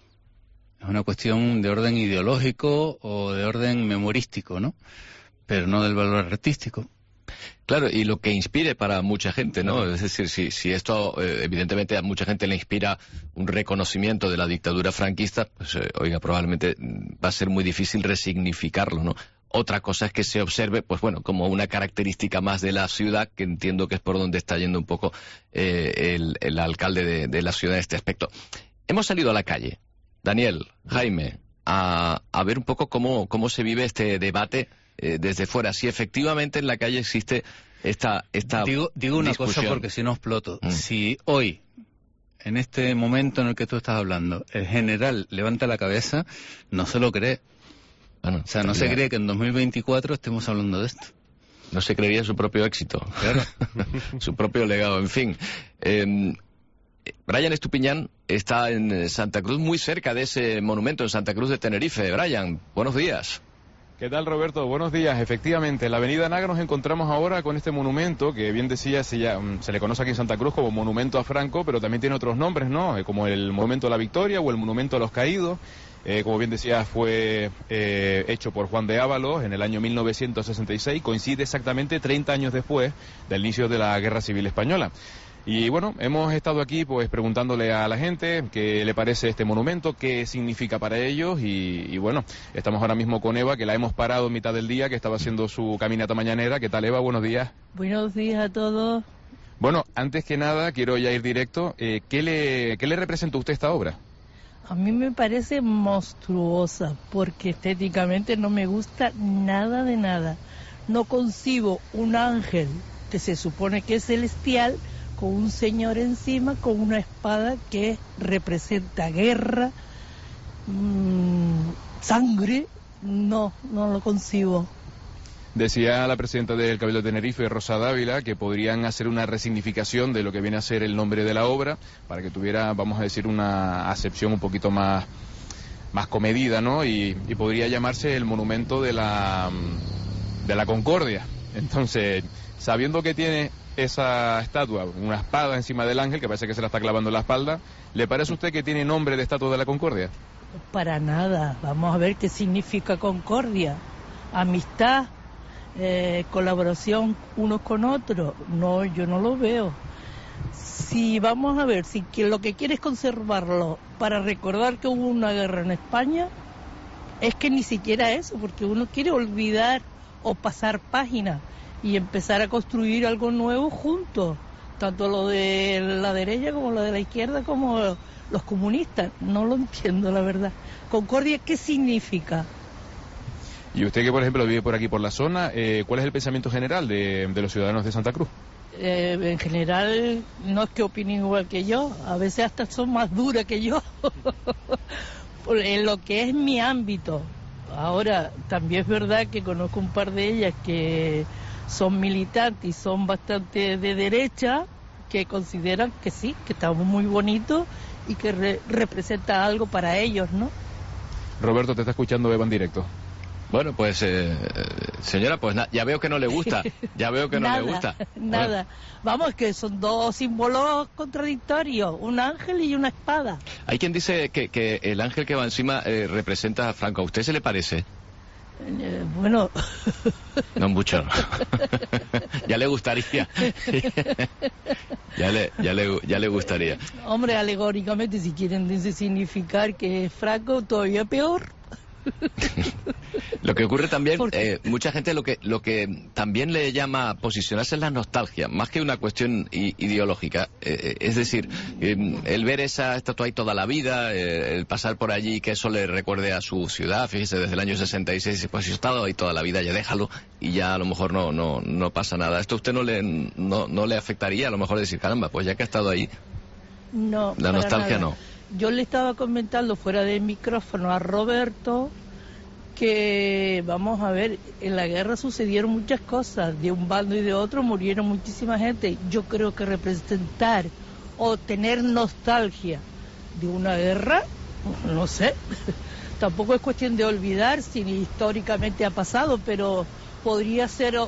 Es una cuestión de orden ideológico o de orden memorístico, ¿no? Pero no del valor artístico. Claro, y lo que inspire para mucha gente, ¿no? Es decir, si, si esto eh, evidentemente a mucha gente le inspira un reconocimiento de la dictadura franquista, pues eh, oiga, probablemente va a ser muy difícil resignificarlo, ¿no? Otra cosa es que se observe, pues bueno, como una característica más de la ciudad, que entiendo que es por donde está yendo un poco eh, el, el alcalde de, de la ciudad en este aspecto. Hemos salido a la calle, Daniel, Jaime, a, a ver un poco cómo, cómo se vive este debate eh, desde fuera. Si efectivamente en la calle existe esta, esta Digo, digo una discusión. cosa porque si no exploto. Mm. Si hoy, en este momento en el que tú estás hablando, el general levanta la cabeza, no se lo cree. Bueno, o sea, no se cree que en dos mil veinticuatro estemos hablando de esto. No se creería su propio éxito. Claro. Su propio legado, en fin. Eh, Brian Estupiñán está en Santa Cruz, muy cerca de ese monumento en Santa Cruz de Tenerife. Brian, buenos días. ¿Qué tal, Roberto? Buenos días. Efectivamente, en la avenida Naga nos encontramos ahora con este monumento que, bien decía, se, ya, se le conoce aquí en Santa Cruz como Monumento a Franco, pero también tiene otros nombres, ¿no? Como el Monumento a la Victoria o el Monumento a los Caídos. Eh, como bien decía, fue eh, hecho por Juan de Ábalos en el año mil novecientos sesenta y seis, coincide exactamente treinta años después del inicio de la Guerra Civil Española. Y bueno, hemos estado aquí pues preguntándole a la gente qué le parece este monumento, qué significa para ellos y, y bueno, estamos ahora mismo con Eva, que la hemos parado en mitad del día, que estaba haciendo su caminata mañanera. ¿Qué tal, Eva? Buenos días. Buenos días a todos. Bueno, antes que nada, quiero ya ir directo. Eh, ¿qué le, qué le representa a usted esta obra? A mí me parece monstruosa porque estéticamente no me gusta nada de nada. No concibo un ángel que se supone que es celestial con un señor encima con una espada que representa guerra, mmm, sangre. No, no lo concibo. Decía la presidenta del Cabildo de Tenerife, Rosa Dávila, que podrían hacer una resignificación de lo que viene a ser el nombre de la obra, para que tuviera, vamos a decir, una acepción un poquito más, más comedida, ¿no? Y, y podría llamarse el Monumento de la, de la Concordia. Entonces, sabiendo que tiene esa estatua, una espada encima del ángel, que parece que se la está clavando en la espalda, ¿le parece a usted que tiene nombre de Estatua de la Concordia? Para nada. Vamos a ver qué significa concordia. Amistad. Eh, colaboración unos con otros. No, yo no lo veo. Si vamos a ver, si que lo que quiere es conservarlo para recordar que hubo una guerra en España, es que ni siquiera eso, porque uno quiere olvidar o pasar página y empezar a construir algo nuevo juntos, tanto lo de la derecha como lo de la izquierda como los comunistas. No lo entiendo, la verdad. Concordia, ¿qué significa? Y usted que, por ejemplo, vive por aquí, por la zona, eh, ¿cuál es el pensamiento general de, de los ciudadanos de Santa Cruz? Eh, en general, no es que opinen igual que yo, a veces hasta son más duras que yo, en lo que es mi ámbito. Ahora, también es verdad que conozco un par de ellas que son militantes y son bastante de derecha, que consideran que sí, que estamos muy bonitos y que re- representa algo para ellos, ¿no? Roberto, te está escuchando Eva en directo. Bueno, pues, eh, señora, pues na- ya veo que no le gusta, ya veo que no nada, le gusta. Nada, Bueno, vamos, que son dos símbolos contradictorios, un ángel y una espada. hay quien dice que, que el ángel que va encima eh, representa a Franco. ¿A usted se le parece? Eh, bueno... No mucho. Ya le gustaría. ya, le, ya, le, ya le gustaría. Hombre, alegóricamente, si quieren significar que es Franco, todavía peor. Lo que ocurre también, eh, mucha gente lo que lo que también le llama posicionarse es la nostalgia, más que una cuestión i- ideológica. Eh, es decir, eh, el ver esa estatua ahí toda la vida, eh, el pasar por allí, que eso le recuerde a su ciudad, fíjese, desde el año sesenta y seis, pues si he estado ahí toda la vida, ya déjalo, y ya a lo mejor no no no pasa nada. ¿Esto a usted no le, no, no le afectaría a lo mejor decir, caramba, pues ya que ha estado ahí, No, la para nostalgia nada. no? Yo le estaba comentando fuera del micrófono a Roberto que, vamos a ver, en la guerra sucedieron muchas cosas, de un bando y de otro murieron muchísima gente. Yo creo que representar o tener nostalgia de una guerra, no sé, tampoco es cuestión de olvidar si históricamente ha pasado, pero podría ser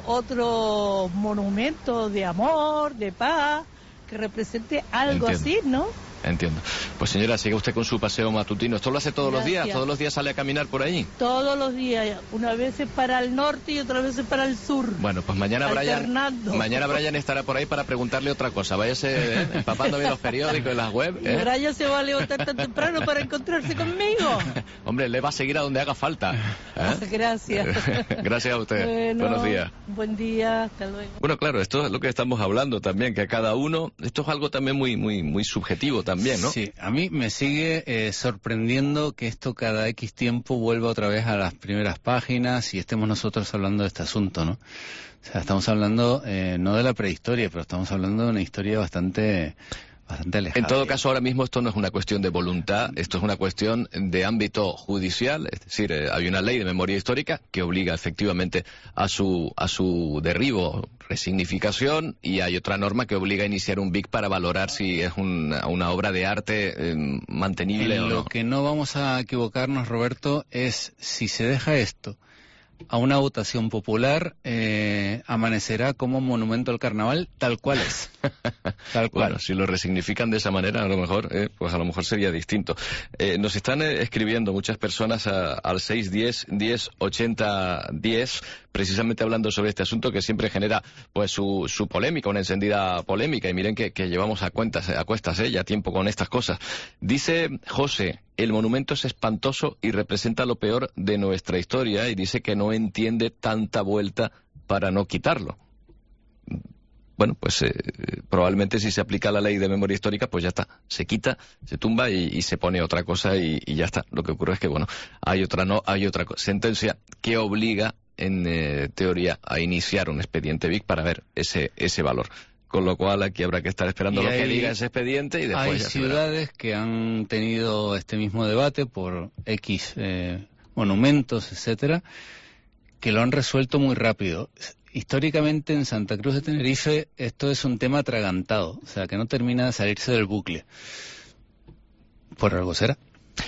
otro monumento de amor, de paz, que represente algo Entiendo. así, ¿no? Entiendo. Pues señora, siga usted con su paseo matutino. ¿Esto lo hace todos Gracias. los días? ¿Todos los días sale a caminar por ahí? Todos los días, una vez es para el norte y otra vez es para el sur. Bueno, pues mañana Brian, Alternando. mañana Brian estará por ahí para preguntarle otra cosa. Váyase ¿eh? empapando bien los periódicos y las web. Y ¿eh? Brian se va a levantar tan temprano para encontrarse conmigo. Hombre, le va a seguir a donde haga falta. ¿eh? Gracias. Gracias a usted. Bueno, Buenos días. Buen día, hasta luego. Bueno, claro, esto es lo que estamos hablando también, que cada uno, esto es algo también muy, muy, muy subjetivo también, ¿no? Sí, a mí me sigue eh, sorprendiendo que esto cada X tiempo vuelva otra vez a las primeras páginas y estemos nosotros hablando de este asunto, ¿no? O sea, estamos hablando eh, no de la prehistoria, pero estamos hablando de una historia bastante... bastante alejada. En todo caso, ahora mismo esto no es una cuestión de voluntad, esto es una cuestión de ámbito judicial, es decir, eh, hay una ley de memoria histórica que obliga efectivamente a su a su derribo, resignificación, y hay otra norma que obliga a iniciar un B I C para valorar si es una, una obra de arte eh, mantenible En o no. lo que no vamos a equivocarnos, Roberto, es si se deja esto a una votación popular, eh, amanecerá como monumento al carnaval tal cual es. Tal cual. Bueno, si lo resignifican de esa manera, a lo mejor, eh, pues a lo mejor sería distinto. Eh, nos están eh, escribiendo muchas personas a, al seis diez, diez, ochenta, diez, precisamente hablando sobre este asunto que siempre genera pues su, su polémica, una encendida polémica, y miren que, que llevamos a cuentas, a cuestas eh, ya tiempo con estas cosas. Dice José, el monumento es espantoso y representa lo peor de nuestra historia, y dice que no entiende tanta vuelta para no quitarlo. Bueno, pues eh, probablemente si se aplica la ley de memoria histórica, pues ya está, se quita, se tumba y, y se pone otra cosa y, y ya está. Lo que ocurre es que, bueno, hay otra no, hay otra sentencia que obliga, en eh, teoría, a iniciar un expediente B I C para ver ese ese valor. Con lo cual aquí habrá que estar esperando Y lo hay- que diga ese expediente y después Hay ya se verá. ciudades que han tenido este mismo debate por X eh, monumentos, etcétera, que lo han resuelto muy rápido. Históricamente en Santa Cruz de Tenerife esto es un tema atragantado, o sea que no termina de salirse del bucle. Por algo será.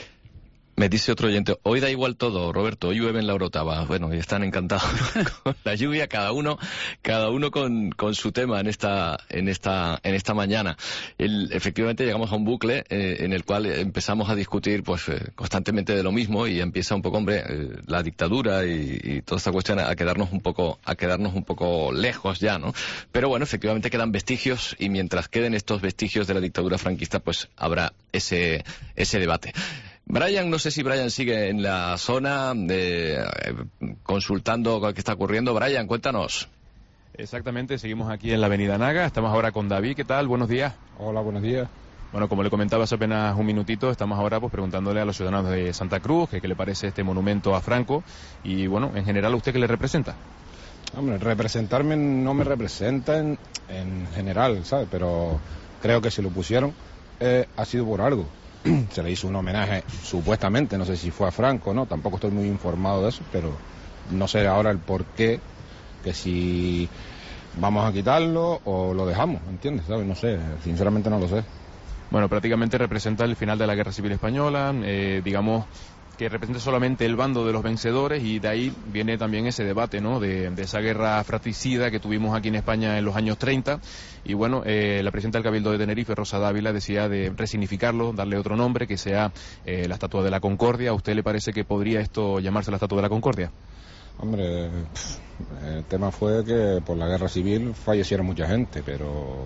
Me dice otro oyente, hoy da igual todo, Roberto, hoy llueve en la Orotava. Bueno, y están encantados con la lluvia, cada uno, cada uno con, con su tema en esta, en esta, en esta mañana. El, efectivamente llegamos a un bucle eh, en el cual empezamos a discutir pues eh, constantemente de lo mismo, y empieza un poco, hombre, eh, la dictadura y, y toda esta cuestión a quedarnos un poco, a quedarnos un poco lejos ya, ¿no? Pero bueno, efectivamente quedan vestigios, y mientras queden estos vestigios de la dictadura franquista, pues habrá ese, ese debate. Brian, no sé si Brian sigue en la zona de, eh, consultando qué está ocurriendo. Brian, cuéntanos. Exactamente, seguimos aquí en la Avenida Naga, estamos ahora con David, ¿qué tal? Buenos días. Hola, buenos días. Bueno, como le comentaba hace apenas un minutito, estamos ahora pues preguntándole a los ciudadanos de Santa Cruz que qué le parece este monumento a Franco, y bueno, en general, ¿a usted qué le representa? Hombre, representarme no me representa en, en general, ¿sabes? Pero creo que si lo pusieron eh, ha sido por algo. Se le hizo un homenaje, supuestamente, no sé si fue a Franco, ¿no? Tampoco estoy muy informado de eso, pero no sé ahora el por qué, que si vamos a quitarlo o lo dejamos, ¿entiendes? ¿Sabes? No sé, sinceramente no lo sé. Bueno, prácticamente representa el final de la Guerra Civil Española, eh, digamos que representa solamente el bando de los vencedores, y de ahí viene también ese debate, ¿no?, de, de esa guerra fratricida que tuvimos aquí en España en los años treinta, y bueno, eh, la presidenta del Cabildo de Tenerife, Rosa Dávila, decía de resignificarlo, darle otro nombre, que sea eh, la Estatua de la Concordia. ¿A usted le parece que podría esto llamarse la Estatua de la Concordia? Hombre, pff, el tema fue que por la guerra civil fallecieron mucha gente, pero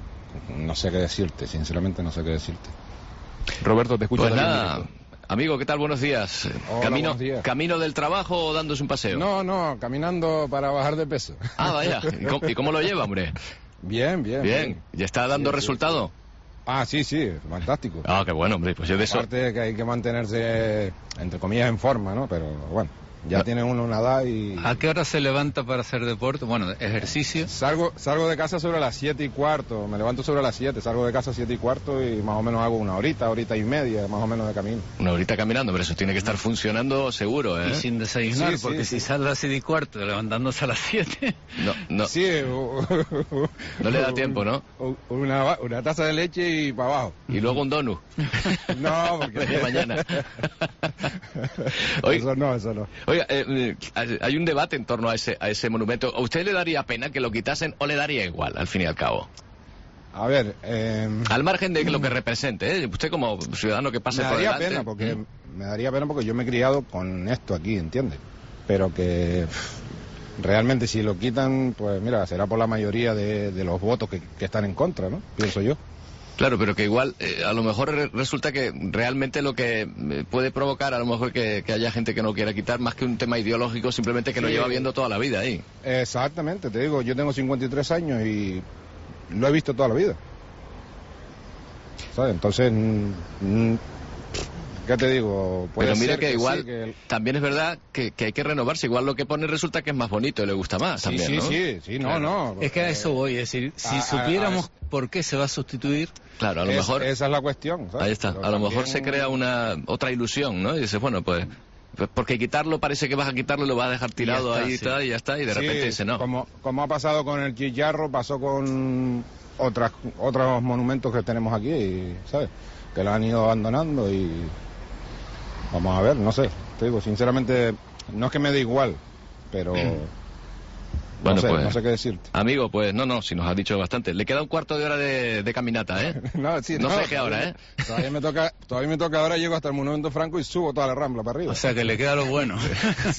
no sé qué decirte, sinceramente no sé qué decirte. Roberto, te escucho. Pues nada, amigo, ¿qué tal? Buenos días. Hola, Camino, buenos días. ¿Camino del trabajo o dándose un paseo? No, no, caminando para bajar de peso. Ah, vaya. ¿Y cómo, y cómo lo lleva, hombre? Bien, bien. Bien. ¿Ya está dando Sí, sí. resultado? Ah, sí, sí, fantástico. Ah, qué bueno, hombre. Pues yo de eso... Aparte de que hay que mantenerse, entre comillas, en forma, ¿no? Pero bueno, ya No. tiene uno una edad y... ¿A qué hora se levanta para hacer deporte? Bueno, ejercicio. Salgo, salgo de casa sobre las siete y cuarto, me levanto sobre las siete, salgo de casa siete y cuarto y más o menos hago una horita, horita y media, más o menos de camino. Una horita caminando, pero eso tiene que estar funcionando seguro, ¿eh? Y sin desayunar, Sí, sí, porque sí. si sale a las siete y cuarto, levantándose a las siete... No, no, Sí, no le da tiempo, ¿no? Una, una taza de leche y para abajo. Y luego un donut. No, porque... De mañana. Oiga, Eso no, eso no. oiga eh, eh, hay un debate en torno a ese, a ese monumento. ¿A usted le daría pena que lo quitasen o le daría igual, al fin y al cabo? A ver... Eh, Al margen de lo que represente, ¿eh? Usted como ciudadano que pase me por daría delante... pena porque mm. me daría pena porque yo me he criado con esto aquí, ¿entiendes? Pero que pff, realmente si lo quitan, pues mira, será por la mayoría de, de los votos que, que están en contra, ¿no? Pienso yo. Claro, pero que igual, eh, a lo mejor re resulta que realmente lo que eh, puede provocar, a lo mejor que, que haya gente que no quiera quitar, más que un tema ideológico, simplemente que sí. lo lleva viendo toda la vida ahí. Exactamente, te digo, yo tengo cincuenta y tres años y lo he visto toda la vida. ¿Sabes? Entonces, mm, ¿qué te digo? Puede pero mira ser que, que igual, sí, que el... también es verdad que, que hay que renovarse. Igual lo que pone resulta que es más bonito y le gusta más sí, también, sí, ¿no? Sí, sí, no, claro. no. Es que a eso voy, es decir, si a, supiéramos a, a, por qué se va a sustituir... Claro, a lo es, mejor... Esa es la cuestión, ¿sabes? Ahí está, pero a lo también... mejor se crea una otra ilusión, ¿no? Y dices, bueno, pues... Porque quitarlo parece que vas a quitarlo y lo vas a dejar tirado y está, ahí sí. y tal, y ya está, y de sí, repente dice no. Como, como ha pasado con el Chillarro, pasó con otras otros monumentos que tenemos aquí, y, ¿sabes? Que lo han ido abandonando y... Vamos a ver, no sé, te digo, sinceramente, no es que me dé igual, pero... Bueno, no sé, pues, no sé qué decirte. Amigo, pues no, no, si nos has dicho bastante. Le queda un cuarto de hora de, de caminata, ¿eh? no, sí, no, no sé qué hora, ¿eh? Todavía me toca, todavía me toca ahora, llego hasta el Monumento Franco y subo toda la Rambla para arriba. O sea que le queda lo bueno.